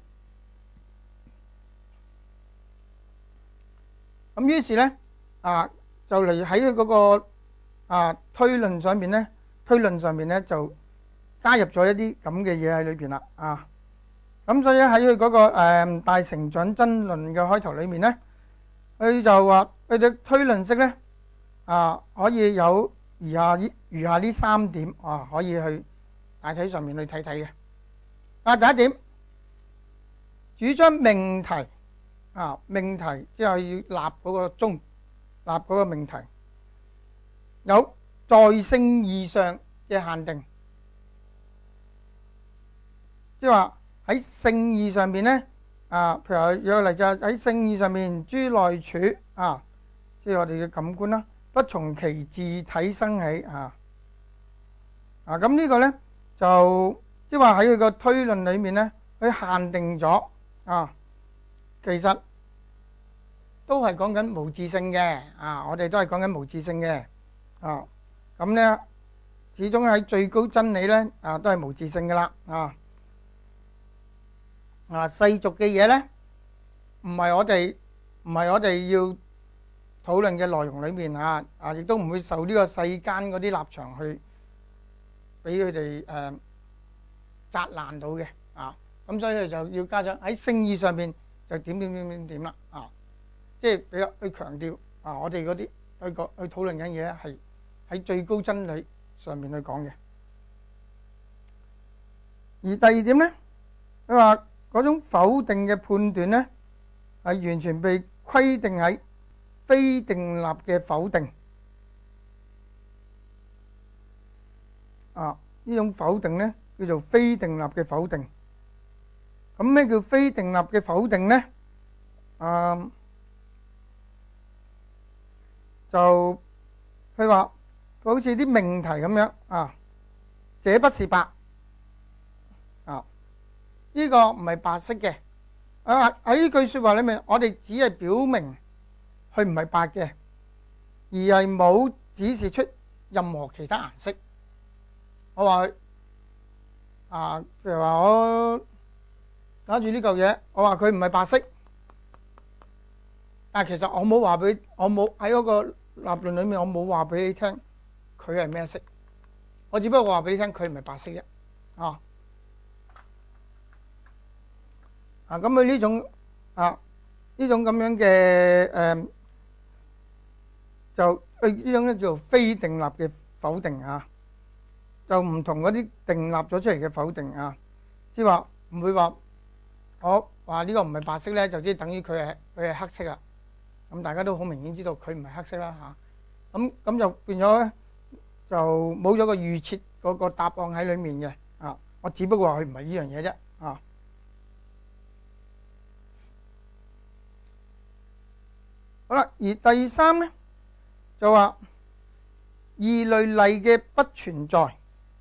咁於是咧啊，就嚟喺佢嗰個啊推論上面咧，推論上面咧就加入咗一啲咁嘅嘢喺裏邊啦啊。 咁所以喺佢嗰個誒大成長爭論嘅開頭裏面咧，佢就話佢哋推論式咧啊，可以有以下呢餘下呢三點啊，可以去大體上面去睇睇嘅。啊，第一點，主張命題啊，命題即係要立嗰個宗，立嗰個命題，有在聖義上嘅限定，即係話喺聖義上面咧啊，譬如有個例子喺聖義上面，諸內處啊，即係我哋嘅感官啦，不從其自體生起啊。啊，咁呢個咧就即係話喺佢個推論裏面咧，佢限定咗啊，其實都係講緊無自性嘅啊，我哋都係講緊無自性嘅啊。咁咧始終喺最高真理咧啊，都係無自性噶啦啊。啊，世俗嘅嘢咧，唔係我哋唔係我哋要討論嘅內容裏面啊啊，亦都唔會受呢個世間嗰啲立場去俾佢哋誒責難到嘅啊。咁所以就要加上喺聖義上面就點點點點點啦啊，即係比較去強調啊，我哋嗰啲去講去討論緊嘢係喺最高真理上面去講嘅。而第二點咧，佢話嗰種否定嘅判斷咧，係完全被規定喺非定立嘅否定啊。呢種否定咧叫做非定立嘅否定。咁咩叫非定立嘅否定咧？啊，就佢話好似啲命題咁樣啊，這不是白啊，呢個唔係白色嘅啊。喺呢句説話裏面，我哋只係表明佢唔係白嘅，而係冇指示出任何其他顏色。我話啊，譬如話我攞住呢嚿嘢，我話佢唔係白色，但係其實我冇話俾我冇喺嗰個立論裏面，我冇話俾你聽佢係咩色，我只不過話俾你聽佢唔係白色啫。啊啊，咁佢呢種啊呢種咁樣嘅誒，就誒呢種咧叫做非定立嘅否定啊，就唔同嗰啲定立咗出嚟嘅否定啊，即係話唔會話。我話呢個唔係白色咧，就即係等於佢係佢係黑色啦。咁大家都好明顯知道佢唔係黑色啦嚇。咁咁就變咗咧，就冇咗個預設嗰個答案喺裡面嘅啊。我只不過話佢唔係呢樣嘢啫啊。好啦，而第三咧就話異類例嘅不存在。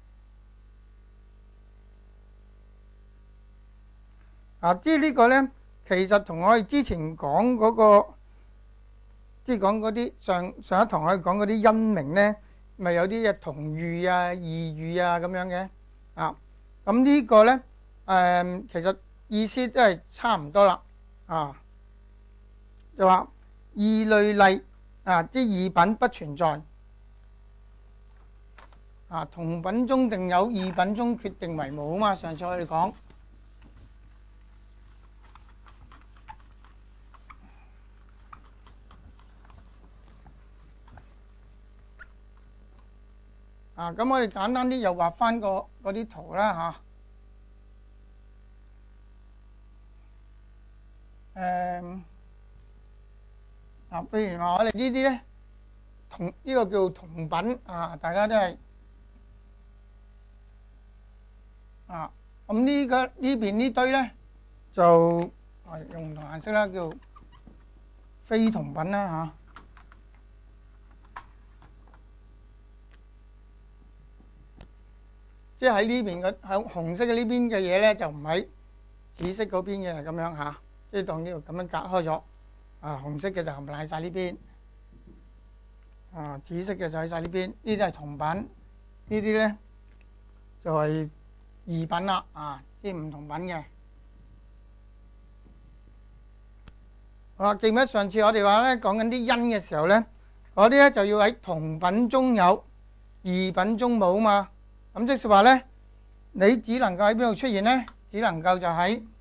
啊！即係呢個咧，其實同我哋之前講嗰個，即係講嗰啲上上一堂我哋講嗰啲因名咧，咪有啲嘅同義啊、異義啊咁樣嘅啊。咁呢個咧，誒其實意思都係差唔多啦。啊，就話異類例啊，即係異品不存在。啊，同品中定有，異品中決定為無啊嘛。上次我哋講。啊，咁我哋簡單啲又畫翻個嗰啲圖啦嚇。誒，嗱，譬如話我哋呢啲咧，同呢個叫同品啊，大家都係啊。咁呢個呢邊呢堆咧就啊用唔同顏色啦，叫非同品啦嚇。即係喺呢邊嘅喺紅色嘅呢邊嘅嘢咧，就唔喺紫色嗰邊嘅咁樣嚇，即係當呢度咁樣隔開咗。啊，紅色嘅就冚唪唥喺曬呢邊，啊，紫色嘅就喺曬呢邊。呢啲係同品，呢啲咧就係異品啦。啊，啲唔同品嘅。好啦，記唔記得上次我哋話咧講緊啲因嘅時候咧，嗰啲咧就要喺同品中有，異品中冇啊嘛。咁即係話咧，你只能夠喺邊度出現咧？只能夠就喺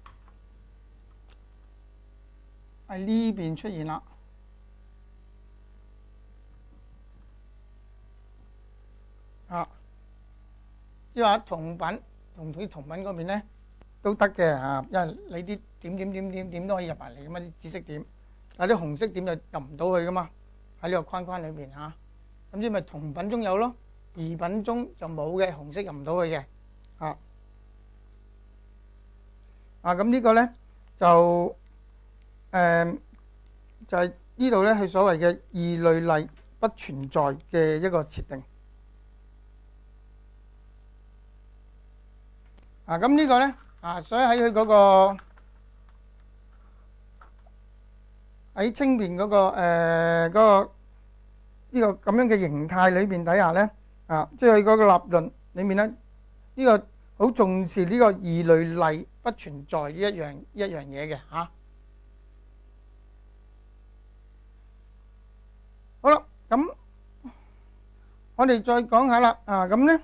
喺呢邊出現啦。啊，即係話銅品同佢銅品嗰邊咧都得嘅啊，因為你啲點點點點點都可以入埋嚟噶嘛，啲紫色點，但係啲紅色點就入唔到去噶嘛，喺呢個框框裏邊嚇。咁即咪銅品中有咯，異品中就冇嘅，紅色入唔到去嘅。啊啊，咁呢個咧就誒就係呢度咧係所謂嘅異類例不存在嘅一個設定。啊，咁呢個咧啊，所以喺佢嗰個喺清辯嗰個誒嗰個呢個咁樣嘅形態裏邊底下咧啊，即係佢嗰個立論裏面咧，呢個好重視呢個異類例不存在呢一樣一樣嘢嘅嚇。好啦，咁我哋再講下啦啊，咁咧。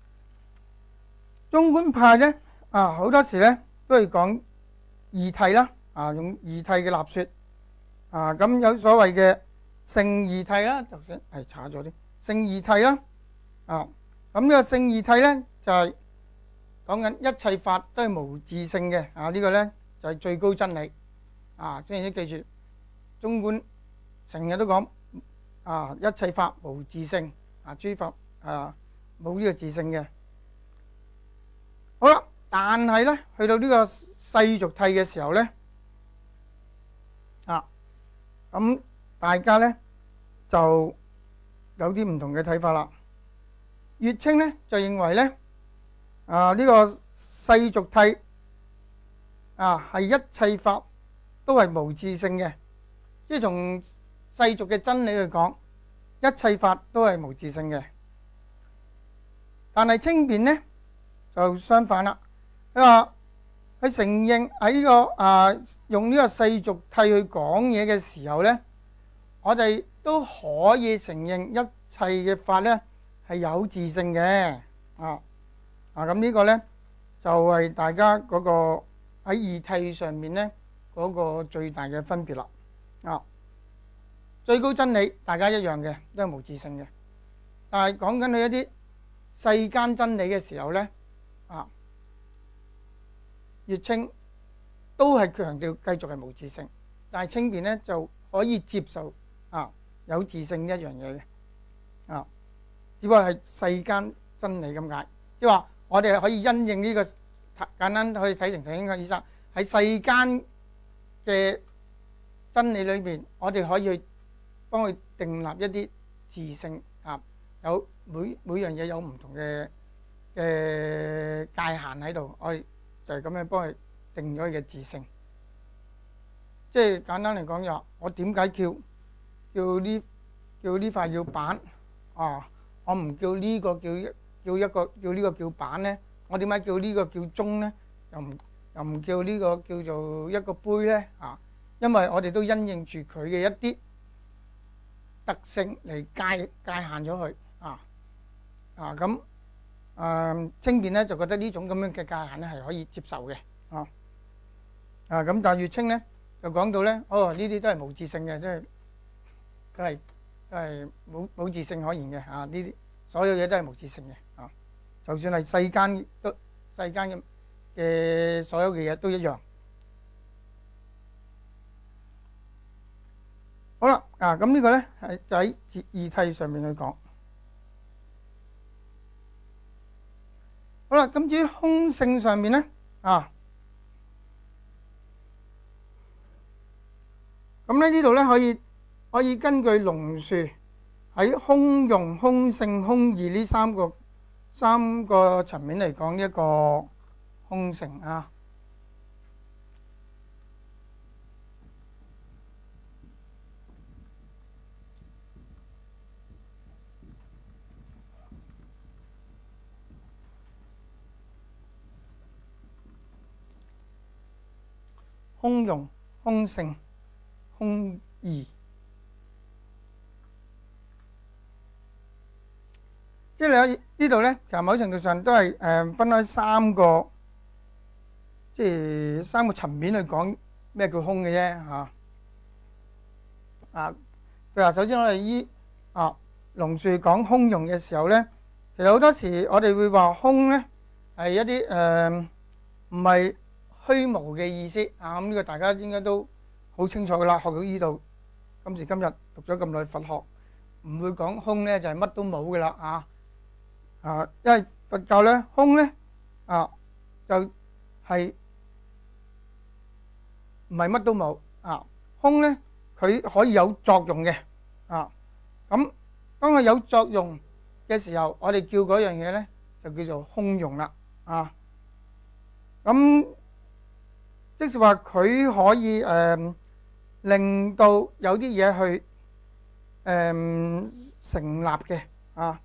中觀派咧啊，好多時咧都係講異諦啦，啊用異諦嘅立說啊，咁有所謂嘅聖異諦啦，就算係查咗啲聖異諦啦啊，咁呢個聖異諦咧就係講緊一切法都係無自性嘅啊，呢個咧就係最高真理啊，所以記住中觀成日都講啊，一切法無自性啊，諸法啊冇呢個自性嘅。好啦，但係咧，去到呢個世俗諦嘅時候咧，啊，咁大家咧就有啲唔同嘅睇法啦。月稱咧就認為咧，啊呢個世俗諦啊係一切法都係無自性嘅，即係從世俗嘅真理去講，一切法都係無自性嘅。但係清辯咧，就相反啦，佢話佢承認喺呢個啊用呢個世俗諦去講嘢嘅時候咧，我哋都可以承認一切嘅法咧係有自性嘅啊啊！咁呢個咧就係大家嗰個喺異諦上面咧嗰個最大嘅分別啦啊！最高真理大家一樣嘅，都係無自性嘅，但係講緊佢一啲世間真理嘅時候咧。啊，月稱都係強調繼續係無自性，但係清辯咧就可以接受啊有自性一樣嘢嘅啊，只不過係世間真理咁解，即係話我哋可以因應呢個簡單可以睇成頭先嘅意思，喺世間嘅真理裏邊，我哋可以去幫佢訂立一啲自性啊，有每每樣嘢有唔同嘅嘅界限喺度，我哋就係咁樣幫佢定咗佢嘅自性。即係簡單嚟講就，我點解叫叫呢叫呢塊叫板啊？我唔叫呢個叫一叫一個叫呢個叫板咧？我點解叫呢個叫鐘咧？又唔又唔叫呢個叫做一個杯咧？啊，因為我哋都因應住佢嘅一啲特性嚟界界限咗佢啊啊咁。誒清辯咧就覺得呢種咁樣嘅界限咧係可以接受嘅啊啊咁，但係月稱咧就講到咧，哦呢啲都係無自性嘅，即係都係都係冇冇自性可言嘅啊！呢啲所有嘢都係無自性嘅啊，就算係世間都世間嘅嘅所有嘅嘢都一樣。好啦啊，咁呢個咧係就喺異諦上面去講。好啦，咁至於空性上面咧，啊，咁咧呢度咧可以可以根據龍樹喺空用、空性、空義呢三個三個層面嚟講呢一個空性啊。空用、空性、空義，即係你喺呢度咧，其實某程度上都係誒分開三個，即係三個層面去講咩叫空嘅啫嚇。 啊。譬如話，首先我哋依啊龍樹講空用嘅時候咧，其實好多時我哋會話空咧係一啲誒唔係虛無嘅意思啊。咁呢個大家應該都好清楚噶啦。學到呢度，今時今日讀咗咁耐佛學，唔會講空咧就係乜都冇噶啦啊啊！因為佛教咧空咧啊就係唔係乜都冇啊。空咧佢可以有作用嘅啊。咁當佢有作用嘅時候，我哋叫嗰樣嘢咧就叫做空用啦啊。咁即係話佢可以誒令到有啲嘢去誒成立嘅啊。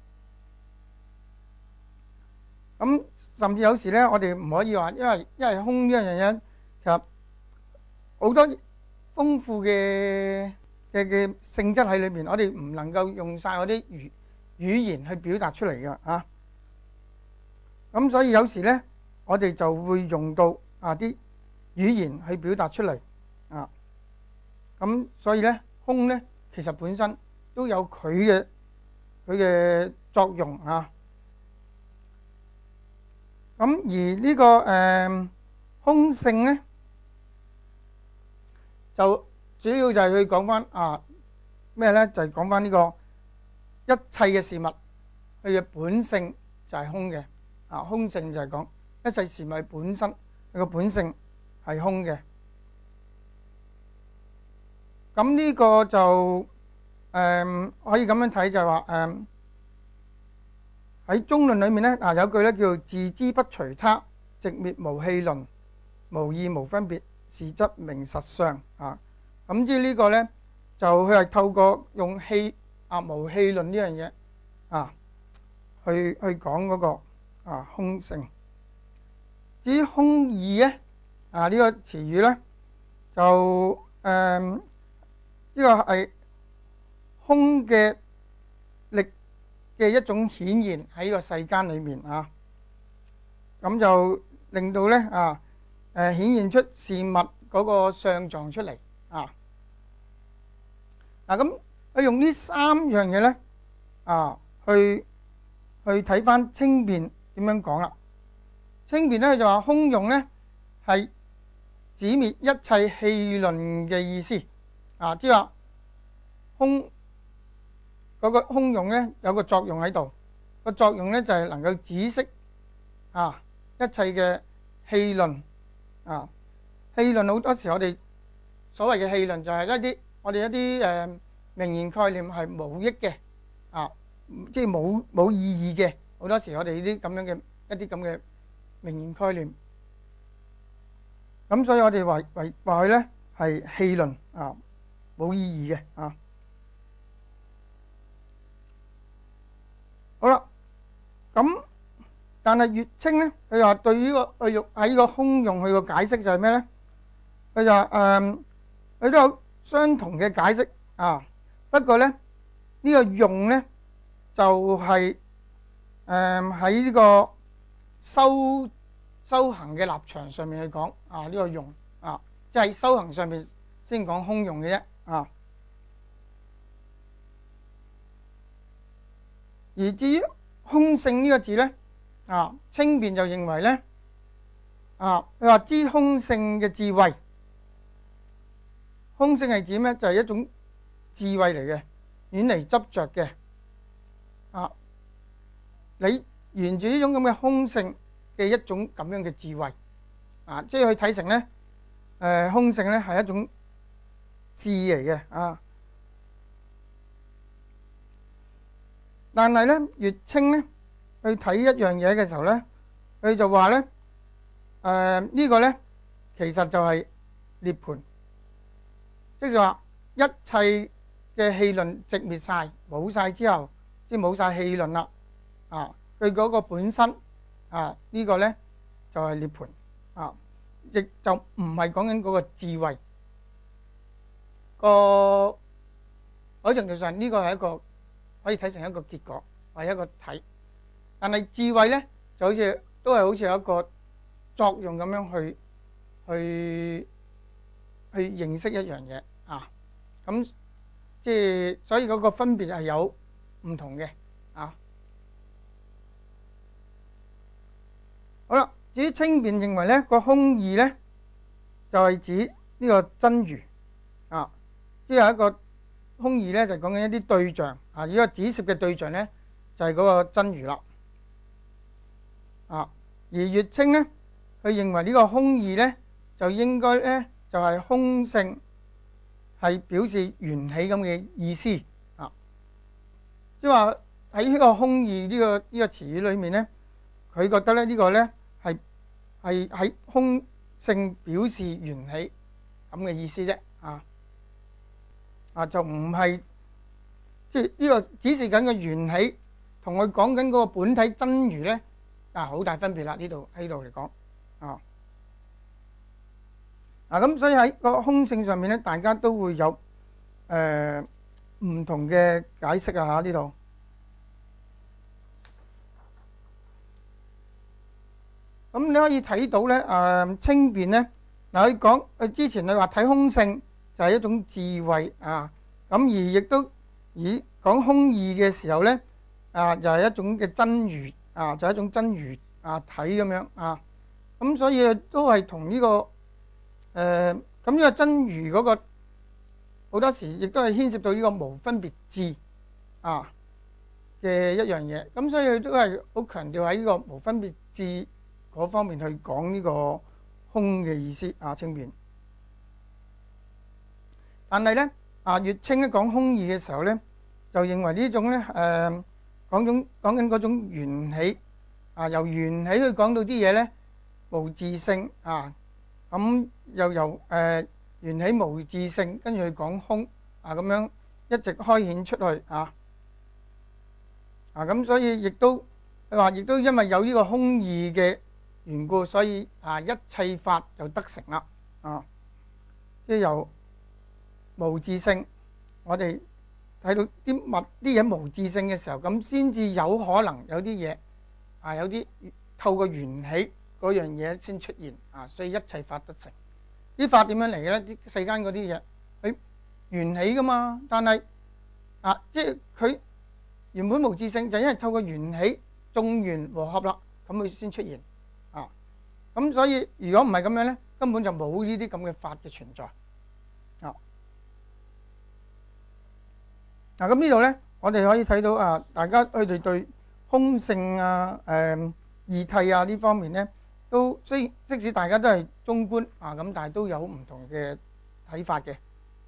咁甚至有時咧，我哋唔可以話，因為因為空呢樣嘢其實好多豐富嘅嘅嘅性質喺裏面，我哋唔能夠用晒嗰啲語語言去表達出嚟嘅啊。咁所以有時咧，我哋就會用到啊啲語言去表達出嚟啊。咁所以咧，空咧其實本身都有佢嘅佢嘅作用啊。咁而呢個誒空性咧，就主要就係去講翻啊咩咧？就係講翻呢個一切嘅事物，佢嘅本性就係空嘅啊。空性就係講一切事物本身佢個本性係空嘅。咁呢個就誒可以咁樣睇，就係話誒喺中論裏面咧啊有句咧叫做自知不隨他，寂滅無戲論，無異無分別，是則名實相啊。咁即係呢個咧就佢係透過用戲啊無戲論呢樣嘢啊去去講嗰個啊空性。至於空義咧啊呢個詞語咧就誒呢個係空嘅力嘅一種顯現喺呢個世間裏面啊。咁就令到咧啊誒顯現出事物嗰個相狀出嚟啊。嗱咁佢用呢三樣嘢咧啊去去睇翻清辯點樣講啦。清辯咧就話空用咧係指滅一切戲論嘅意思啊，即係話空嗰個空用咧有個作用喺度，個作用咧就係能夠止息啊一切嘅戲論啊。戲論好多時我哋所謂嘅戲論就係一啲我哋一啲誒名言概念係無益嘅啊，即係冇冇意義嘅。好多時我哋呢啲咁樣嘅一啲咁嘅名言概念，咁所以我哋話為話佢咧係戲論啊，冇意義嘅啊。好啦，咁但係月稱咧，佢話對呢個佢用喺呢個空用佢個解釋就係咩咧？佢就話誒，佢都有相同嘅解釋啊。不過咧呢個用咧就係誒喺呢個修修行嘅立場上面去講啊，呢個用啊，即係喺修行上面先講空用嘅啫啊。而至於空性呢個字咧啊，清辯就認為咧啊，佢話知空性嘅智慧，空性係指咩？就係一種智慧嚟嘅，遠離執着嘅啊。你沿住呢種咁嘅空性嘅一種咁樣嘅智慧啊，即係去睇成咧誒空性咧係一種智嚟嘅啊。但係咧，月稱咧去睇一樣嘢嘅時候咧，佢就話咧誒呢個咧其實就係涅槃，即係話一切嘅戲論寂滅晒，冇晒之後，即係冇晒戲論啦啊。佢嗰個本身啊，呢個咧就係涅槃啊，亦就唔係講緊嗰個智慧個某程度上，呢個係一個可以睇成一個結果或者一個體，但係智慧咧就好似都係好似有一個作用咁樣去去去認識一樣嘢啊。咁即係所以嗰個分別係有唔同嘅啊。好啦，至於清辯認為咧個空義咧就係指呢個真如啊，即係一個空義咧就講緊一啲對象啊，呢個指涉嘅對象咧就係嗰個真如啦啊。而月稱咧，佢認為呢個空義咧就應該咧就係空性，係表示緣起咁嘅意思啊。即係話喺呢個空義呢個呢個詞語裏面咧，佢覺得咧呢個咧係係喺空性表示緣起咁嘅意思啫啊啊，就唔係即係呢個指示緊嘅緣起，同佢講緊嗰個本體真如咧啊，好大分別啦！呢度喺度嚟講啊啊，咁所以喺個空性上面咧，大家都會有誒唔同嘅解釋啊！嚇呢度。咁你可以睇到咧，誒清辯咧，嗱佢講佢之前佢話睇空性就係一種智慧啊，咁而亦都以講空義嘅時候咧，啊就係一種嘅真如啊，就係一種真如啊體咁樣啊，咁所以都係同呢個誒咁呢個真如嗰個好多時亦都係牽涉到呢個無分別智啊嘅一樣嘢，咁所以佢都係好強調喺呢個無分別智嗰方面去講呢個空嘅意思啊，清辯。但係咧啊，月稱咧講空義嘅時候咧，就認為呢種咧誒講種講緊嗰種緣起啊，由緣起去講到啲嘢咧無自性啊，咁又由誒緣起無自性，跟住去講空啊，咁樣一直開顯出去啊啊，咁所以亦都佢話，亦都因為有呢個空義嘅緣故，所以啊一切法就得成啦啊！即係由無自性，我哋睇到啲物啲嘢無自性嘅時候，咁先至有可能有啲嘢啊，有啲透過緣起嗰樣嘢先出現啊，所以一切法得成。啲法點樣嚟嘅咧？啲世間嗰啲嘢，佢緣起噶嘛，但係啊，即係佢原本無自性，就因為透過緣起眾緣和合啦，咁佢先出現。咁所以如果唔係咁樣咧，根本就冇呢啲咁嘅法嘅存在啊！嗱，咁呢度咧，我哋可以睇到啊，大家佢哋對空性啊、誒義諦啊呢方面咧，都雖即使大家都係中觀啊，咁但係都有唔同嘅睇法嘅。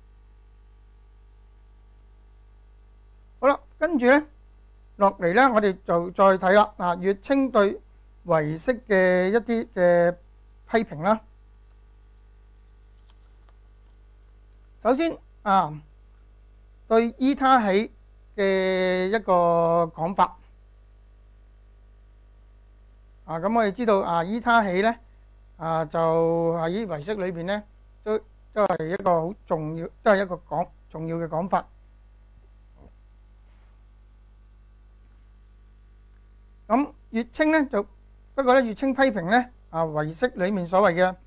好啦，跟住咧落嚟咧，我哋就再睇啦。啊，月稱對唯識嘅一啲嘅批評啦。首先啊，對依他起嘅一個講法啊，咁我哋知道啊，依他起咧啊，就喺唯識裏邊咧，都都係一個好重要，都係一個講重要嘅講法。咁月稱咧就。不過咧，月稱批評咧啊，唯識裡面所謂嘅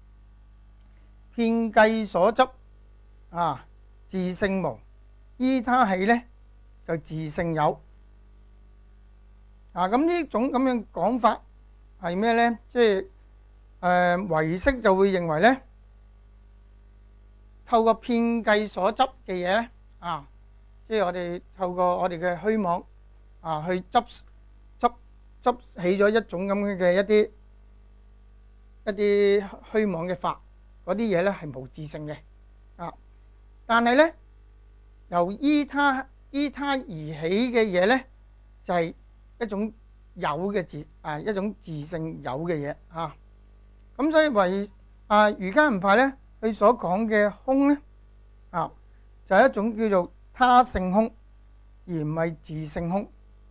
遍計所執啊，自性無，依他起咧就自性有啊。咁呢種咁樣講法係咩咧？即係誒唯識就會認為咧，透過遍計所執嘅嘢咧啊，即係我哋透過我哋嘅虛妄啊去執。執起咗一種咁嘅一啲一啲虛妄嘅法，嗰啲嘢咧係無自性嘅啊。但係咧由依他依他而起嘅嘢咧，就係一種有嘅自啊，一種自性有嘅嘢啊。咁所以為啊瑜伽行派咧，佢所講嘅空咧啊，就係一種叫做他性空，而唔係自性空。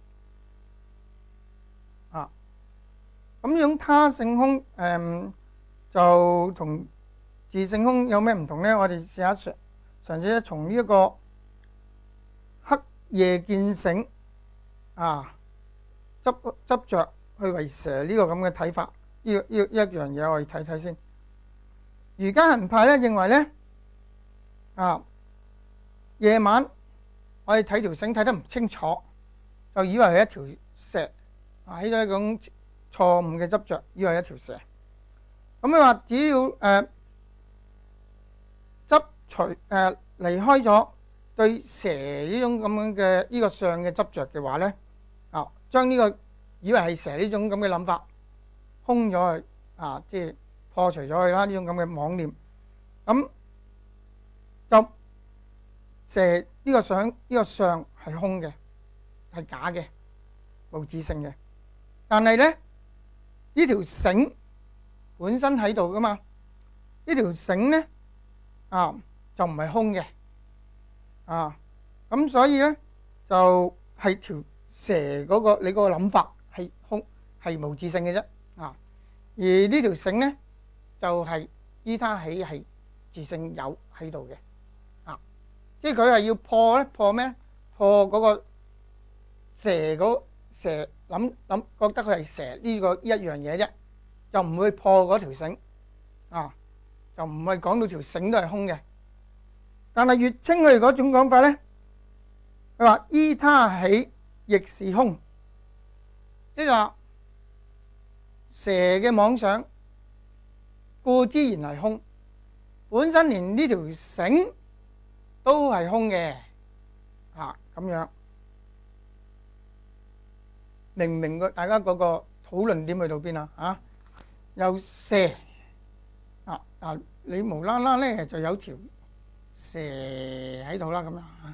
咁樣他性空誒、嗯、就同自性空有咩唔同咧？我哋試下嘗嘗試從呢一個黑夜見性啊，執執著去為蛇呢個咁嘅睇法，呢、這個呢、這個、一樣嘢我哋睇睇先。瑜伽行派咧認為咧啊， 夜晚我哋睇條繩睇得唔清楚，就以為係一條蛇，啊，起咗一種錯誤嘅執着，以為係一條蛇。咁你話只要誒、呃、執除誒、呃、離開咗對蛇呢種咁樣嘅呢個相嘅執着嘅話咧，啊，將呢個以為係蛇呢種咁嘅諗法空咗佢，啊，即係破除咗佢啦，呢種咁嘅妄念，咁就蛇呢個相呢、呢個相係空嘅，係假嘅，無自性嘅。但係咧，呢條繩本身喺度噶嘛，呢條繩咧啊就唔係空嘅，啊咁所以咧就係條蛇嗰個你嗰個諗法係空係無自性嘅啫，啊而呢條繩咧就係依他起係自性有喺度嘅，啊即係佢係要破咧破咩？破嗰個蛇嗰蛇諗諗覺得佢係蛇呢個一樣嘢啫，就唔會破嗰條繩，啊就唔係講到條繩都係空嘅。但係月稱佢哋嗰種講法咧，佢話依他起亦是空，即係話蛇嘅妄想固之然係空，本身連呢條繩都係空嘅，啊咁樣明唔明個大家嗰個討論點去到邊啊？啊有蛇啊啊，你無啦啦咧就有條蛇喺度啦，咁樣啊。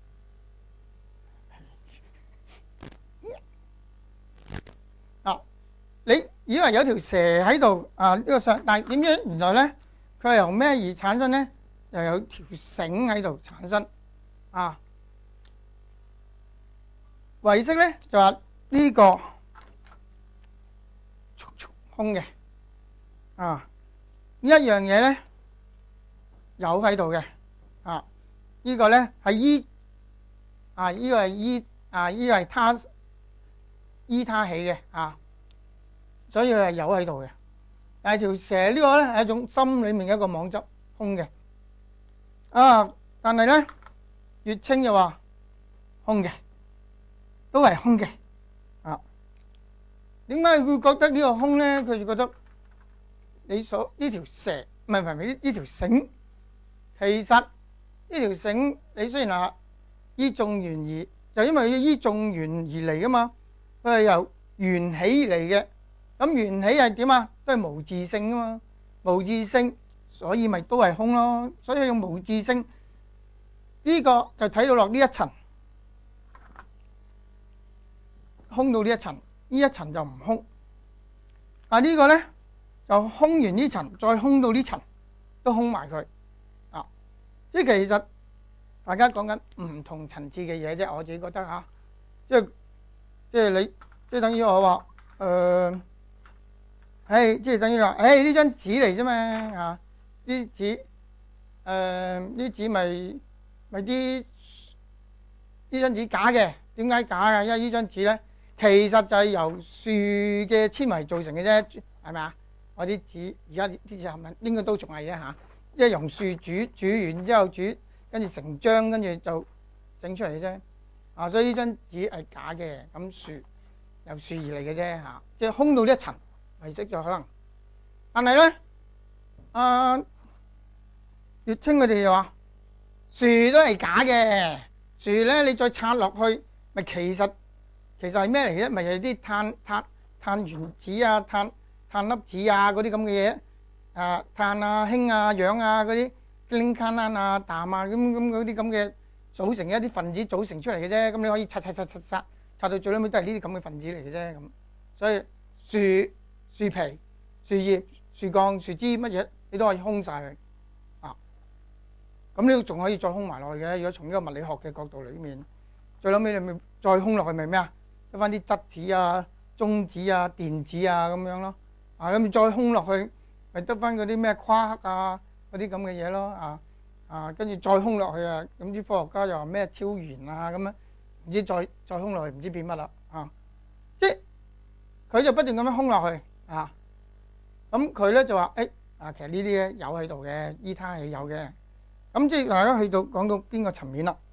啊，你以為有條蛇喺度啊？呢個上，但係點樣？原來咧，佢係由咩而產生咧？又有條繩喺度產生啊。唯識咧就話呢個空嘅啊，呢一樣嘢咧有喺度嘅啊。呢個咧係依啊，呢個係依啊，呢個係他依他起嘅啊，所以佢係有喺度嘅。但係條蛇呢個咧係一種心裏面嘅一個妄執空嘅啊，但係咧月稱就話空嘅，都係空嘅啊。點解佢覺得呢個空咧？佢就覺得你所呢條蛇唔係唔係呢呢條繩，其實呢條繩你雖然話依眾緣而，就因為依眾緣而嚟噶嘛，佢係由緣起嚟嘅。咁緣起係點啊？都係無自性噶嘛，無自性，所以咪都係空咯。所以用無自性呢個就睇到落呢一層，空到呢一層，呢一層就唔空。啊呢個咧就空完呢層，再空到呢層都空埋佢啊！即係其實大家講緊唔同層次嘅嘢啫，我自己覺得嚇，即係即係你即係等於我話誒，誒即係等於話誒呢張紙嚟啫嘛啊！啲紙誒啲紙咪咪啲呢張紙假嘅，點解假嘅？因為呢張紙咧其實就係由樹嘅纖維造成嘅啫，係咪啊？我啲紙而家啲紙係咪應該都仲係嘅嚇？因為用樹煮煮完之後煮，跟住成漿，跟住就整出嚟嘅啫。啊，所以呢張紙係假嘅，咁樹由樹而嚟嘅啫嚇，即係空到呢一層，唯識就可能。但係咧，啊月稱佢哋就話樹都係假嘅，樹咧你再拆落去，咪其實其實係咩嚟嘅？咪係啲碳碳碳原子啊、碳碳粒子啊嗰啲咁嘅嘢。啊，碳啊、氫啊、氧啊嗰啲氫碳啊、氮啊咁咁嗰啲咁嘅組成一啲分子組成出嚟嘅啫。咁你可以拆拆拆拆拆拆到最尾都係呢啲咁嘅分子嚟嘅啫。咁所以樹樹皮、樹葉、樹幹、樹枝乜嘢你都可以空晒佢啊。咁你仲可以再空埋落去嘅。如果從呢個物理學嘅角度裏面，最後尾你咪再空落去咪咩啊？得翻啲質子啊、中子啊、電子啊咁樣咯。啊，咁再空落去。咪得翻嗰啲咩夸克啊嗰啲咁嘅嘢咯啊啊，跟住再空落去啊，咁啲科學家又話咩超弦啊咁樣，唔知再再空落去唔知變乜啦啊！即係佢就不斷咁樣空落去啊，咁佢咧就話誒啊，其實呢啲咧有喺度嘅，依他係有嘅。咁即係大家去到講到邊個層面啦？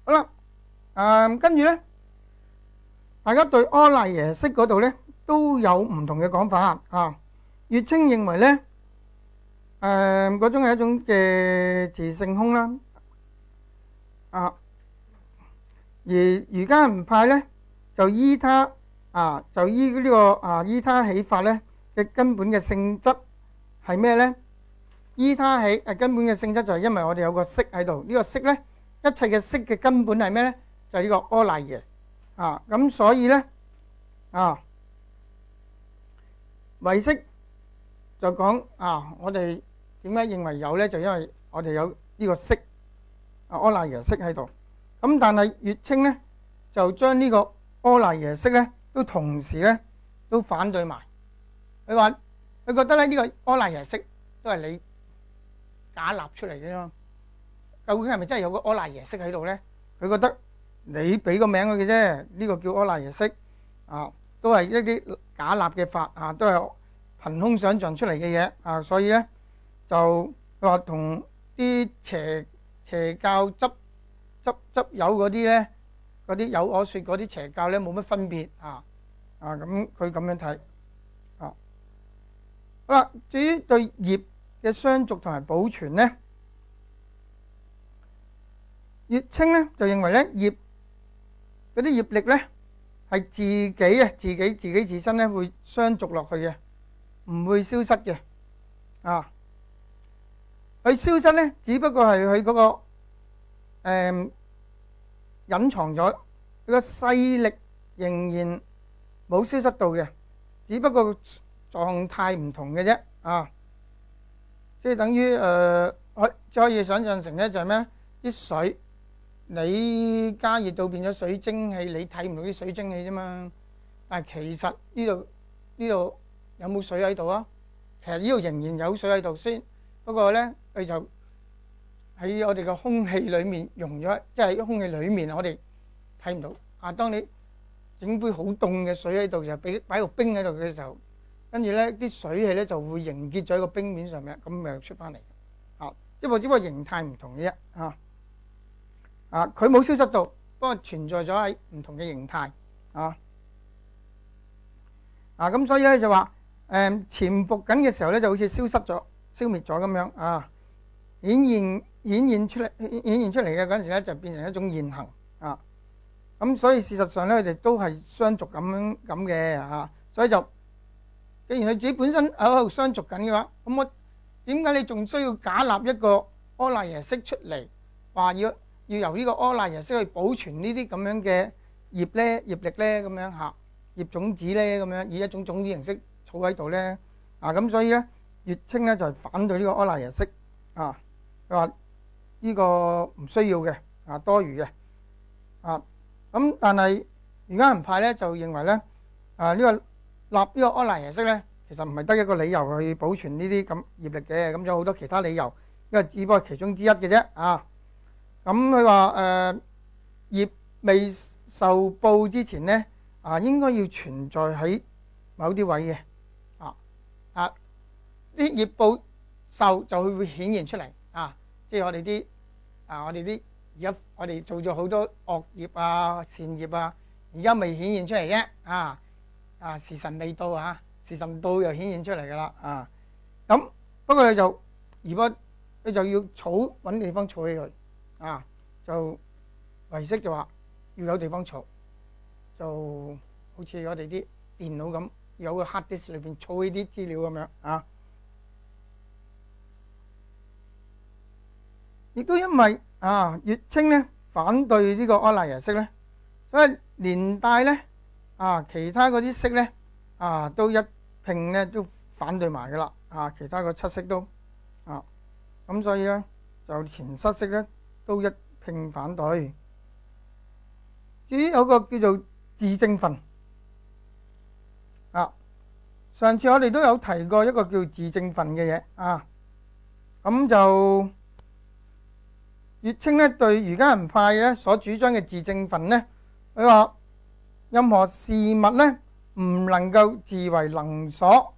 好啦，誒跟住咧，大家對阿賴耶識嗰度咧都有唔同嘅講法啊。月稱認為咧，誒嗰種係一種嘅自性空啦，啊，而瑜伽行派咧就依他啊，就依呢個啊依他起法咧嘅根本嘅性質係咩咧？依他起誒根本嘅性質就係因為我哋有個識喺度，呢個識咧一切嘅識嘅根本係咩咧？就係呢個阿賴耶啊，咁所以咧啊唯識就講啊，我哋點解認為有咧？就因為我哋有呢個識啊阿賴耶識喺度。咁但係月稱咧就將呢個阿賴耶識咧都同時咧都反對埋。佢話佢覺得咧呢個阿賴耶識都係你假立出嚟嘅啫，究竟係咪真係有個阿賴耶識喺度咧？佢覺得你俾個名佢嘅啫，呢個叫阿賴耶識啊，都係一啲假立嘅法啊，都係憑空想像出嚟嘅嘢啊，所以咧就佢話同啲邪邪教執執執有嗰啲咧，嗰啲有我説嗰啲邪教咧冇乜分別啊啊，咁佢咁樣睇啊。好啦，至於對業嘅相續同埋保存咧，月稱咧就認為咧業嗰啲業力咧係自己啊，自己自己自身咧會相續落去嘅，唔會消失嘅啊。佢消失咧，只不過係佢嗰個誒、嗯、隱藏咗，佢個勢力仍然冇消失到嘅，只不過狀態唔同嘅啫啊。即係等於誒可可以想像成咧就係咩咧？啲水你加熱到變咗水蒸氣，你睇唔到啲水蒸氣啫嘛。但係其實呢度呢度有冇水喺度啊？其實呢度仍然有水喺度先，不過咧佢就喺我哋嘅空氣裡面溶咗，即係喺空氣裡面我哋睇唔到。啊，當你整杯好凍嘅水喺度，就俾擺個冰喺度嘅時候，跟住咧啲水氣咧就會凝結咗喺個冰面上面，咁咪出翻嚟。啊，只不過只不過形態唔同嘅啫。啊。啊！佢冇消失到，不過存在咗喺唔同嘅形態啊！啊咁，所以咧就話誒潛伏緊嘅時候咧，就好似消失咗、消滅咗咁樣啊！顯現顯現出嚟、顯現出嚟嘅嗰陣時咧，就變成一種現行啊！咁所以事實上咧，佢哋都係相續咁樣咁嘅啊！所以就既然佢自己本身喺度相續緊嘅話，咁我點解你仲需要假立一個阿賴耶識出嚟，話要？要由呢個阿賴耶識去保存呢啲咁樣嘅業咧、業力咧咁樣嚇，業種子咧咁樣，以一種種子形式儲喺度咧啊，咁所以咧月稱咧就係反對呢個阿賴耶識啊，佢話呢個唔需要嘅啊，多餘嘅啊，咁但係瑜伽行派咧就認為咧啊，呢個立呢個阿賴耶識咧，其實唔係得一個理由去保存呢啲咁業力嘅，咁有好多其他理由，因為只不過其中之一嘅啫啊。咁佢話誒業未受報之前咧，啊應該要存在喺某啲位嘅啊啊啲業報受就會會顯現出嚟啊！即係我哋啲啊，我哋啲而家我哋做咗好多惡業啊、善業啊，而家未顯現出嚟啫啊啊！時辰未到啊，時辰到又顯現出嚟噶啦啊！咁不過佢就如果佢就要儲揾地方儲起佢。啊，就唯識就話要有地方儲，就好似我哋啲電腦咁，有個 hard disk 裏邊儲呢啲資料咁樣啊。亦都因為啊月稱咧反對呢個阿賴耶識咧，所以連帶咧啊其他嗰啲識咧啊都一併咧都反對埋噶啦啊，其他個七識都啊，咁所以咧就前七識咧都一併反對。至於有個叫做自證分啊，上次我哋都有提過一個叫自證分嘅嘢啊，咁就月稱咧對瑜伽行派咧所主張嘅自證分咧，佢話任何事物咧唔能夠自為能所，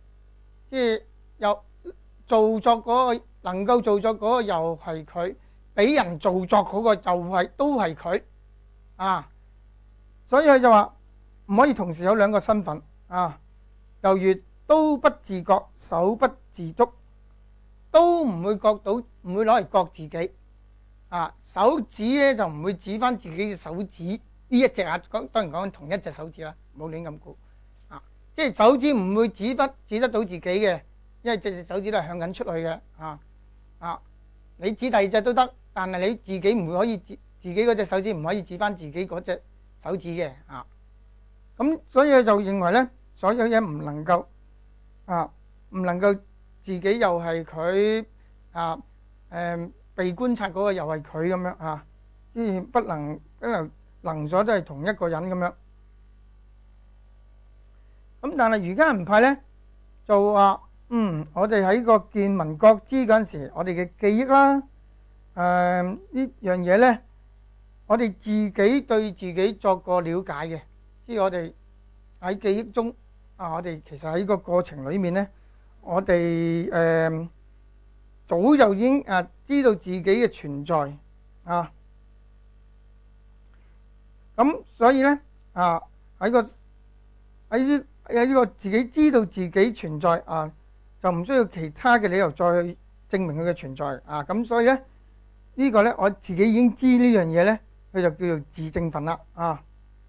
即係又做作嗰個能夠做作嗰個又係佢。 俾人造作嗰個就係都係佢啊，所以佢就話唔可以同時有兩個身份啊。猶如刀不自割，手不自足，都唔會割到，唔會攞嚟割自己啊。手指咧就唔會指翻自己嘅手指呢一隻啊，講當然講同一隻手指啦，冇亂咁估啊。即係手指唔會指得指得到自己嘅，因為隻隻手指都係向緊出去嘅啊啊。你指第二隻都得，但係你自己唔會可以指自己嗰隻手指唔可以指翻自己嗰隻手指嘅啊。咁所以就認為咧，所有嘢唔能夠啊，唔能夠自己又係佢啊，誒被觀察嗰個又係佢咁樣啊，即係不能不能能所都係同一個人咁樣。咁但係瑜伽人派咧就話，嗯，我哋喺個見聞覺知嗰陣時，我哋嘅記憶啦，誒呢樣嘢咧，我哋自己對自己作個了解嘅，即係我哋喺記憶中啊，我哋其實喺個過程裏面咧，我哋誒早就已經啊知道自己嘅存在啊，咁所以咧啊喺個喺呢喺呢個自己知道自己存在啊，就唔需要其他嘅理由再去證明佢嘅存在啊。咁所以咧呢個咧我自己已經知呢樣嘢咧，佢就叫做自證分啦啊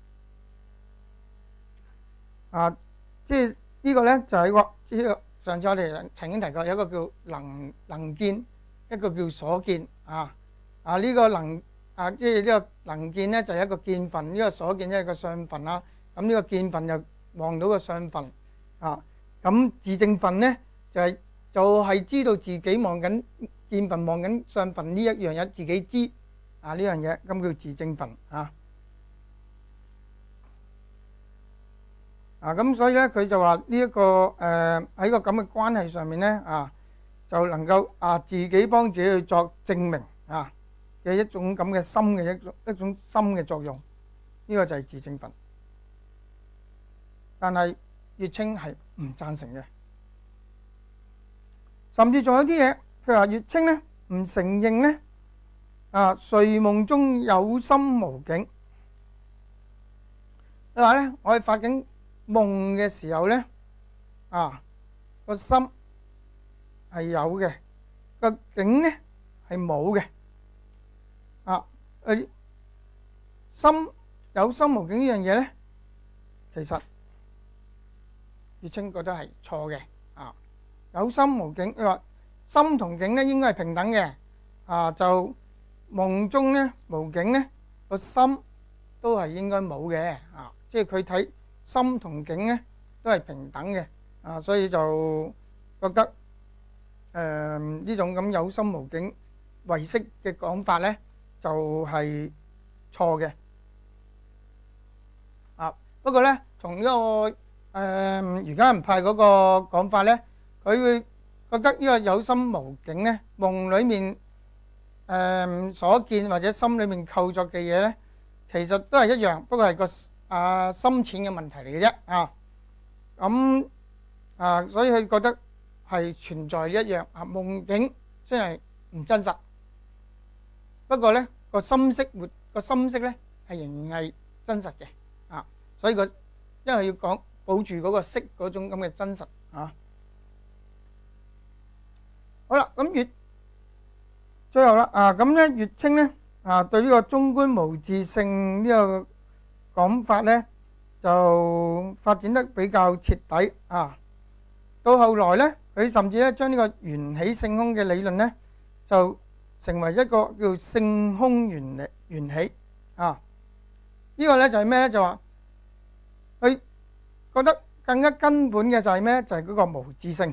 啊！即係呢個咧就係個呢個上次我哋曾經提過，有一個叫能能見，一個叫所見啊啊！呢個能啊即係呢個能見咧就係一個見分，呢個所見咧係個相分啦。咁呢個見分就望到個相分啊，咁自證分咧就係就係知道自己望緊見分望緊相分呢一樣嘢，自己知啊呢樣嘢，咁叫自證分啊。啊咁所以咧佢就話呢一個誒喺個咁嘅關係上面咧啊，就能夠啊自己幫自己去作證明啊嘅一種咁嘅心嘅一種一種心嘅作用，呢個就係自證分。但係月稱係唔贊成嘅，甚至仲有啲嘢，譬如話月稱咧唔承認咧啊睡夢中有心無境。佢話咧我哋發緊夢嘅時候咧啊個心係有嘅，個境咧係冇嘅啊。誒心有心無境呢樣嘢咧，其實月稱覺得係錯嘅啊！有心無境，你話心同境咧應該係平等嘅啊，就夢中咧無境咧個心都係應該冇嘅啊，即係佢睇心同境咧都係平等嘅啊，所以就覺得誒呢種咁有心無境唯識嘅講法咧就係錯嘅啊。不過咧從呢個誒瑜伽人派嗰個講法咧，佢會覺得呢個有心無境咧，夢裡面誒所見或者心裏面構作嘅嘢咧，其實都係一樣，不過係個啊深淺嘅問題嚟嘅啫啊。咁啊，所以佢覺得係存在一樣啊，夢境雖然係唔真實，不過咧個心識活個心識咧係仍然係真實嘅啊。所以個因為要講保住嗰個色嗰種咁嘅真實啊。好啦，咁月最後啦啊，咁咧月稱咧啊對呢個中觀無自性呢個講法咧就發展得比較徹底啊。到後來咧，佢甚至咧將呢個緣起性空嘅理論咧就成為一個叫性空緣起緣起啊。呢個咧就係咩咧？就話佢覺得更加根本嘅就係咩？就係嗰個無自性，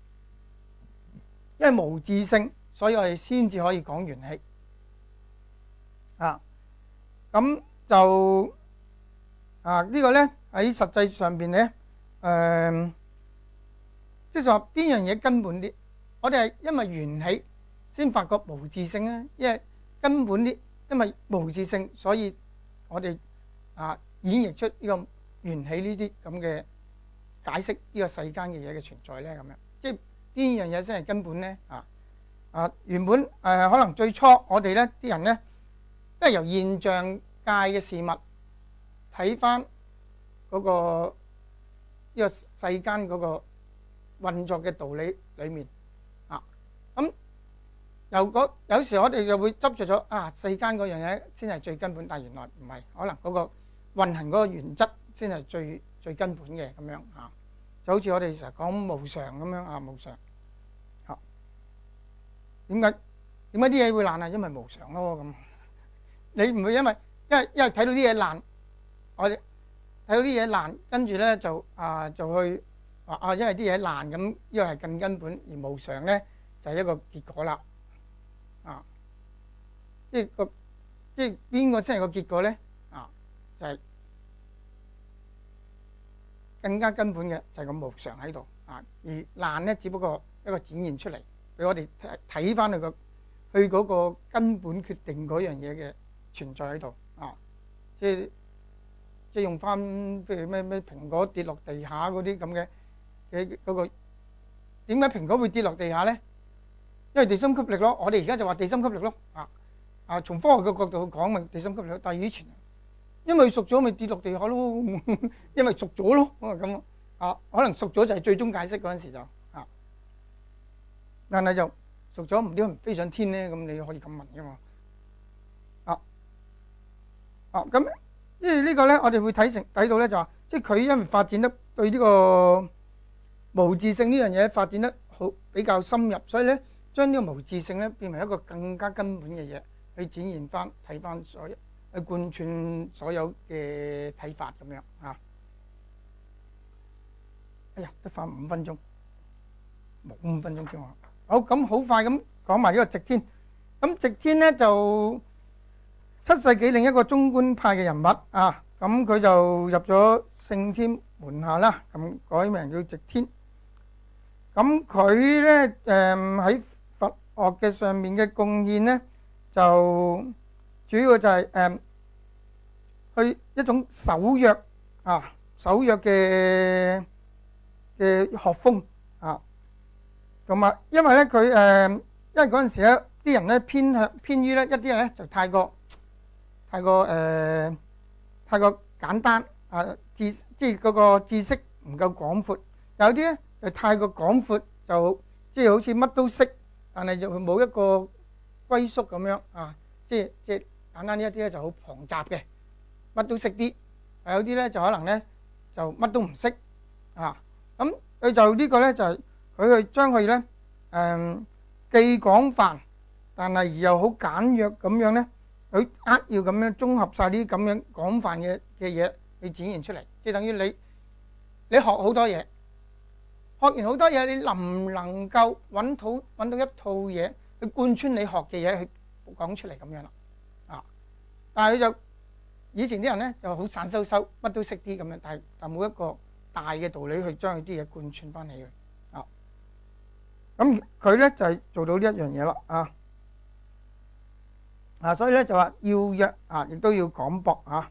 因為無自性，所以我哋先至可以講緣起啊。咁就啊呢個咧喺實際上邊咧，誒即係話邊樣嘢根本啲？我哋係因為緣起先發覺無自性啊，因為根本啲，因為無自性，所以我哋啊演繹出呢個緣起呢啲咁嘅解釋呢個世間嘅嘢嘅存在咧，咁樣即係邊樣嘢先係根本咧？啊啊，原本誒、呃、可能最初我哋咧啲人咧，即係由現象界嘅事物睇翻嗰個呢、這個世間嗰個運作嘅道理裏面啊，咁由嗰有時我哋就會執着咗啊，世間嗰樣嘢先係最根本，但係原來唔係，可能嗰個運行嗰個原則先係最最根本嘅咁樣啊，就好似我哋成日講無常咁樣啊，無常。點解點解啲嘢會爛啊？因為無常咯咁。你唔會因為因為因為睇到啲嘢爛，我哋睇到啲嘢爛，跟住咧就啊就去話啊，因為啲嘢爛咁，呢個係更根本，而無常咧就係一個結果啦。啊，即係個即係邊個先係個結果咧？啊，就係更加根本嘅就係個無常喺度啊，而爛咧只不過一個展現出嚟。俾我哋睇睇翻佢個佢嗰個根本決定嗰樣嘢嘅存在喺度啊！即係即係用翻譬如咩咩蘋果跌落地下嗰啲咁嘅嘅嗰個點解蘋果會跌落地下咧？因為地心吸力咯。我哋而家就話地心吸力咯啊啊！從科學嘅角度去講，咪地心吸力。但係以前因為熟咗，咪跌落地下咯。因為熟咗咯咁啊，可能熟咗就係最終解釋嗰陣時就。但係就熟咗唔知唔飛上天咧，咁你可以咁問噶嘛？啊啊咁，因為呢個咧，我哋會睇成睇到咧，就話即係佢因為發展得對呢個無自性呢樣嘢發展得好比較深入，所以咧將呢個無自性咧變為一個更加根本嘅嘢去展現翻睇翻所有去貫穿所有嘅睇法咁樣啊！哎呀，得翻五分鐘，冇五分鐘添喎。好，咁好快咁講埋呢個寂天。咁寂天咧就七世紀另一個中觀派嘅人物啊，咁佢就入咗聖天門下啦，咁改名叫寂天。咁佢咧誒喺佛學嘅上面嘅貢獻咧，就主要就係誒去一種守約啊，守約嘅嘅學風啊。同埋，因為咧佢誒，因為嗰陣時咧啲人咧偏向偏於咧一啲人咧就太過太過誒、呃、太過簡單啊，知即係嗰個知識唔夠廣闊。有啲咧就太過廣闊，就即係好似乜都識，但係就冇一個歸宿咁樣啊。即係即係簡單呢一啲咧就好龐雜嘅，乜都識啲。有啲咧就可能咧就乜都唔識啊。咁佢就呢個咧就係。佢去將佢咧誒既廣泛，但係而又好簡約咁樣咧，佢扼要咁樣綜合曬啲咁樣廣泛嘅嘅嘢去展現出嚟，即係等於你你學好多嘢，學完好多嘢，你能唔能夠揾到揾到一套嘢去貫穿你學嘅嘢去講出嚟咁樣啦？啊！但係佢就以前啲人咧就好散收收，乜都識啲咁樣，但係但冇一個大嘅道理去將佢啲嘢貫穿翻起去。咁佢咧就係做到呢一樣嘢啦，啊啊，所以咧就話要約啊，亦都要廣博啊。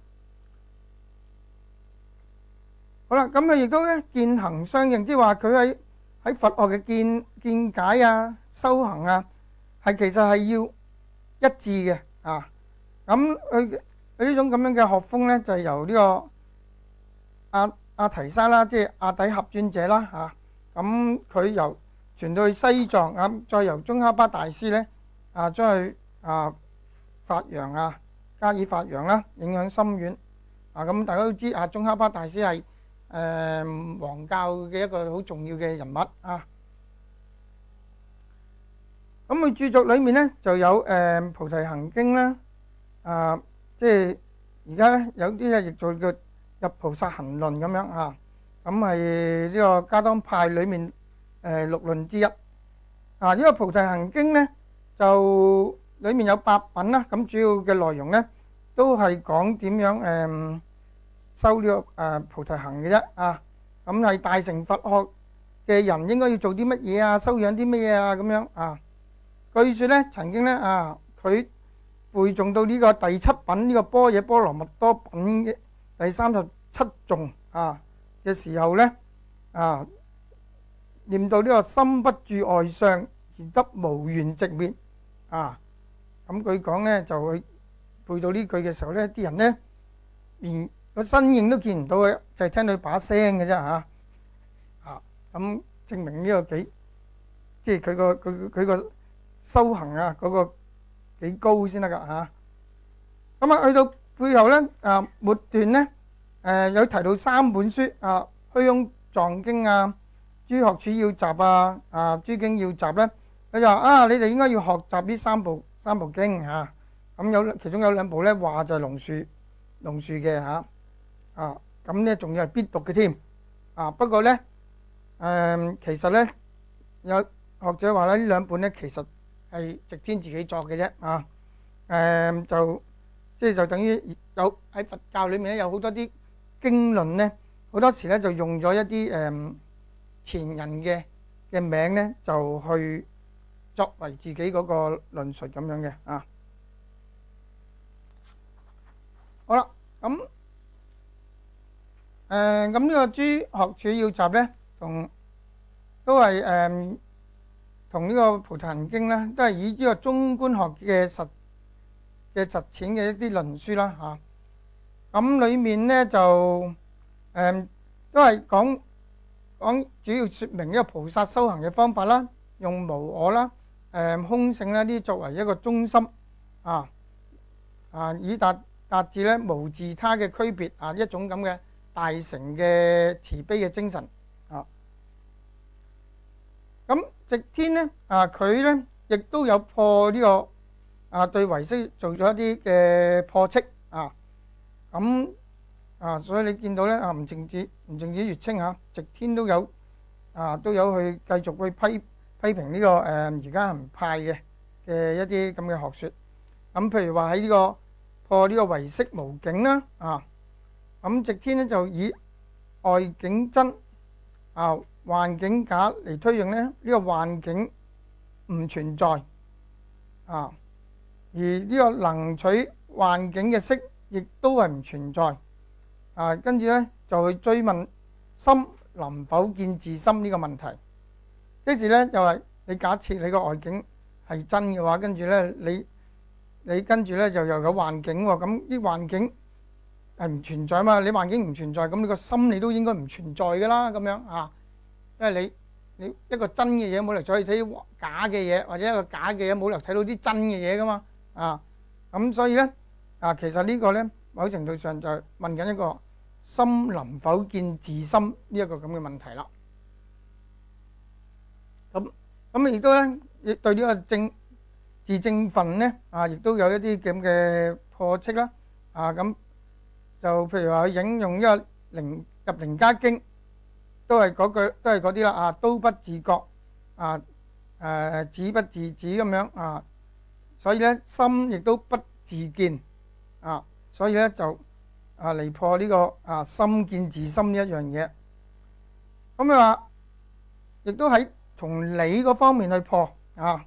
好啦，咁佢亦都咧見行相應，即係話佢喺喺佛學嘅見見解啊、修行啊，係其實係要一致嘅啊。咁佢佢呢種咁樣嘅學風咧，就係由呢個阿阿提沙啦，即係阿底峽尊者啦嚇。咁佢由傳到去西藏啊，再由宗喀巴大師咧啊，將去啊發揚啊，加以發揚啦，影響深遠啊。咁大家都知啊，宗喀巴大師係誒黃教嘅一個好重要嘅人物啊。咁佢著作裏面咧就有誒《菩提行經》啦，啊，即係而家咧有啲咧譯做叫《入菩薩行論》咁樣啊。咁係呢個噶當派裏面誒六論之一啊。呢個《菩提行經》咧就裏面有八品啦，咁主要嘅內容咧都係講點樣誒修呢個誒菩提行嘅啫啊。咁係大乘佛學嘅人應該要做啲乜嘢啊，修養啲乜嘢啊咁樣啊。據說咧曾經咧啊，佢背誦到呢個第七品呢個般若波羅蜜多品嘅第三十七頌啊嘅時候咧啊，念到呢個心不住外相， 而得無緣直滅啊！咁據講咧，就佢背到呢句嘅時候咧，啲人咧連個身影都見唔到嘅，就係聽到把聲嘅啫嚇啊！咁證明呢個幾即係佢個佢佢個修行啊嗰個幾高先得㗎嚇。咁啊，去到背後咧啊末段咧誒有提到三本書啊，《虛空藏經》啊，《諸學處要集》啊，啊《諸經要集》咧，佢就話啊，你哋應該要學習呢三部三部經嚇。咁有其中有兩部咧話就係龍樹龍樹嘅嚇啊，咁咧仲要係必讀嘅添啊。不過咧誒，其實咧有學者話咧呢兩本咧其實係寂天自己作嘅啫啊。誒就即係就等於有喺佛教裏面咧有好多啲經論咧，好多時咧就用咗一啲誒前人嘅嘅名咧，就去作為自己嗰個論述咁樣嘅啊。好啦，咁誒咁呢個諸學處要集咧，同都係誒同呢個菩提行經咧，都係以呢個中觀學嘅實嘅實踐嘅一啲論書啦嚇。咁裡面咧就誒都係講講主要説明呢個菩薩修行嘅方法啦，用無我啦、誒空性啦呢啲作為一個中心啊啊，以達達至咧無自他嘅區別啊，一種咁嘅大乘嘅慈悲嘅精神啊。咁寂天咧啊，佢咧亦都有破呢個啊對唯識做咗一啲嘅破斥啊。咁啊，所以你見到咧啊，唔淨止唔淨止月稱嚇，寂天都有啊，都有去繼續去批批評呢個誒瑜伽行派嘅嘅一啲咁嘅學説。咁譬如話喺呢個破呢個唯識無境啦啊，咁寂天咧就以外境真啊幻境假嚟推認咧，呢個幻境唔存在啊，而呢個能取幻境嘅識亦都係唔存在啊。跟住咧就去追問心能否見自心呢個問題，即是咧就係你假設你個外境係真嘅話，跟住咧你你跟住咧就又有幻境喎，咁啲幻境係唔存在嘛？你幻境唔存在，咁你個心你都應該唔存在噶啦，咁樣啊，因為你你一個真嘅嘢冇理由再睇假嘅嘢，或者一個假嘅嘢冇理由睇到啲真嘅嘢噶嘛啊，咁所以咧啊，其實呢個咧某程度上就係問緊一個心能否見自心呢一個咁嘅問題啦。咁咁亦都咧亦對呢個正自證分咧啊，亦都有一啲咁嘅破斥啦啊。咁就譬如話引用呢個靈入靈家經，都係嗰句都係嗰啲啦啊，都不自覺啊，誒止不自止咁樣啊，所以咧心亦都不自見啊，所以咧就啊嚟破呢個啊心見自心呢一樣嘢。咁佢話亦都喺從理嗰方面去破啊。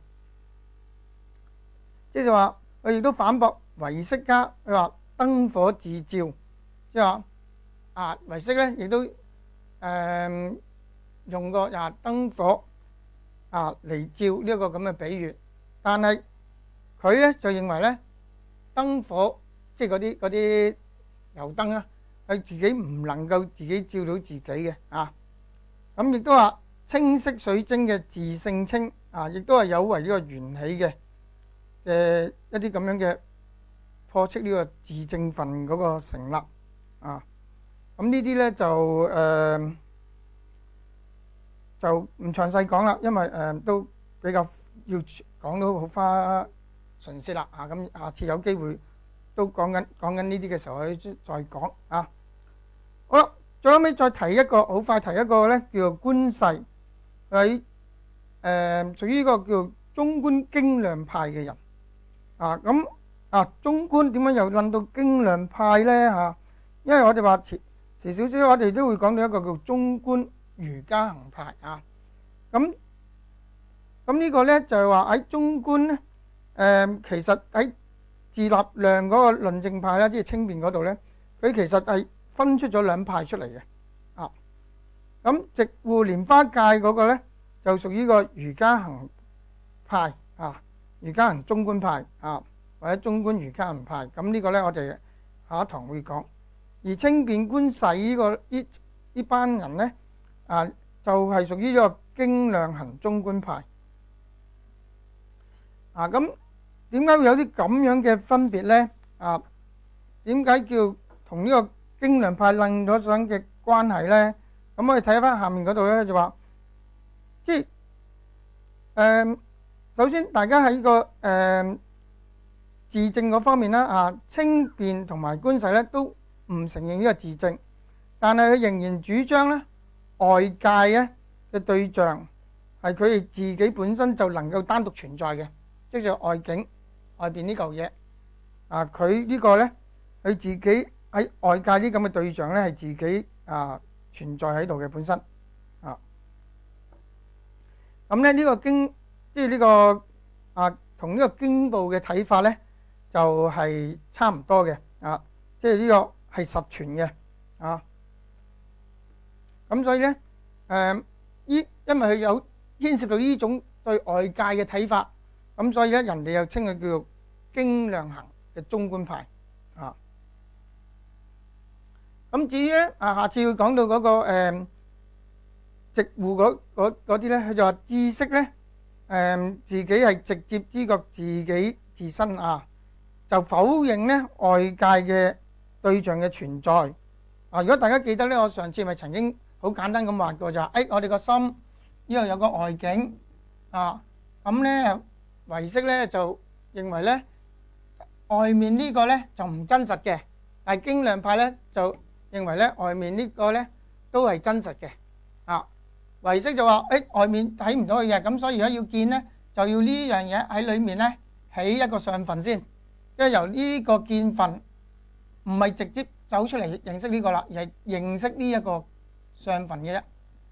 即係話，佢亦都反駁唯識家，佢話燈火自照，即係話啊唯識咧，亦都誒、呃、用個啊燈火啊嚟照呢一個咁嘅比喻，但係佢咧就認為咧燈火即係嗰啲嗰啲油燈啊，佢自己唔能夠自己照到自己嘅啊。咁亦都話清晰水晶嘅自性清啊，亦都係有違呢個緣起嘅。嘅一啲咁樣嘅破斥呢個自證分嗰個成立啊，咁呢啲咧就誒、呃、就唔詳細講啦，因為誒、呃、都比較要講到好花唇舌啦啊，咁下次有機會都講緊講緊呢啲嘅時候，可以再講啊。好啦，最後尾再提一個，好快提一個咧，叫做觀世，喺誒屬於呢個叫做中觀經量派嘅人。啊咁啊，中觀點樣又論到經量派咧嚇？因為我哋話遲遲少少，我哋都會講到一個叫中觀瑜伽行派啊。咁咁呢個咧就係話喺中觀咧，誒其實喺自立量嗰個論證派啦，即係清辯嗰度咧，佢其實係分出咗兩派出嚟嘅啊。咁寂護蓮花戒嗰個咧就屬於個瑜伽行派啊，瑜伽行中觀派啊，或者中觀瑜伽行派。咁呢個呢，我哋下一堂會講。而清辯觀世呢個呢呢班人呢，啊，就係屬於呢個經量行中觀派。啊，咁點解會有啲咁樣嘅分別呢？啊，點解叫同呢個經量派楞咗上嘅關係呢？咁我哋睇翻下面嗰度呢，就話，即係誒，首先大家喺個誒自證嗰方面啦，啊，清辯同埋觀世呢都唔承認呢個自證，但係佢仍然主張咧外界咧嘅對象係佢哋自己本身就能夠單獨存在嘅，即係外境外邊呢嚿嘢啊。佢呢個咧佢自己喺外界啲咁嘅對象咧係自己啊存在喺度嘅本身啊。咁咧呢個經即係呢個啊同呢個經部嘅睇法咧就係差唔多嘅啊，即係呢個係實存嘅啊。咁所以咧誒依因為佢有牽涉到呢種對外界嘅睇法，咁所以咧人哋又稱佢叫做經量行嘅中觀派啊。咁至於咧啊，下次會講到嗰個誒直護嗰嗰嗰啲咧，佢就話知識咧誒自己係直接知覺自己自身啊，就否認咧外界嘅對象嘅存在啊。如果大家記得咧，我上次咪曾經好簡單咁話過就係，誒我哋個心呢度有個外境啊，咁咧唯識咧就認為咧外面呢個咧就唔真實嘅，但係經量派咧就認為咧外面呢個咧都係真實嘅啊。唯識就話誒外面睇唔到佢嘅，咁所以如果要見咧就要呢樣嘢喺裏面咧起一個相分先，因為由呢個見分唔係直接走出嚟認識呢個啦，而係認識呢一個相分嘅啫。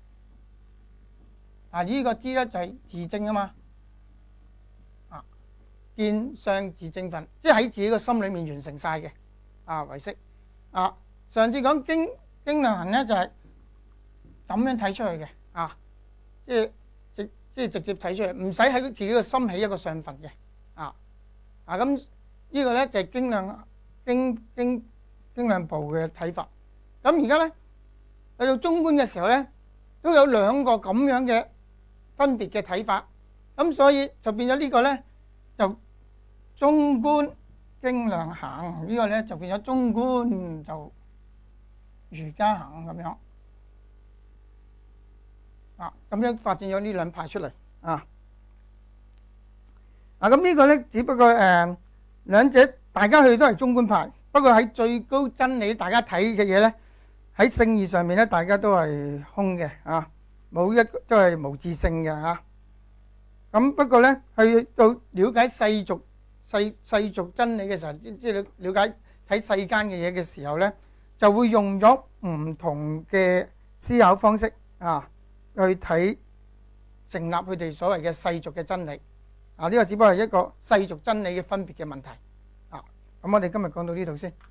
啊，呢個知咧就係自證啊嘛，啊見相自證分，即係喺自己個心裏面完成晒嘅啊唯識啊。上次講經經量行咧就係咁樣睇出去嘅啊，即係直即係直接睇出去，唔使喺自己個心起一個相分嘅啊啊。咁呢個咧就係經量經經經量部嘅睇法。咁而家咧去到中觀嘅時候咧，都有兩個咁樣嘅分別嘅睇法，咁所以就變咗呢個咧就中觀經量行，呢個咧就變咗中觀就瑜伽行咁樣啊，咁樣發展咗呢兩派出嚟啊。啊，咁呢個咧只不過誒兩者大家去都係中觀派，不過喺最高真理大家睇嘅嘢咧，喺聖義上面咧大家都係空嘅啊，冇一個都係無自性嘅嚇。咁不過咧去到了解世俗世世俗真理嘅時候，即即係了解睇世間嘅嘢嘅時候咧，就會用咗唔同嘅思考方式啊，去睇成立佢哋所謂嘅世俗嘅真理啊。呢個只不過係一個世俗真理嘅分別嘅問題啊。咁我哋今日講到呢度先。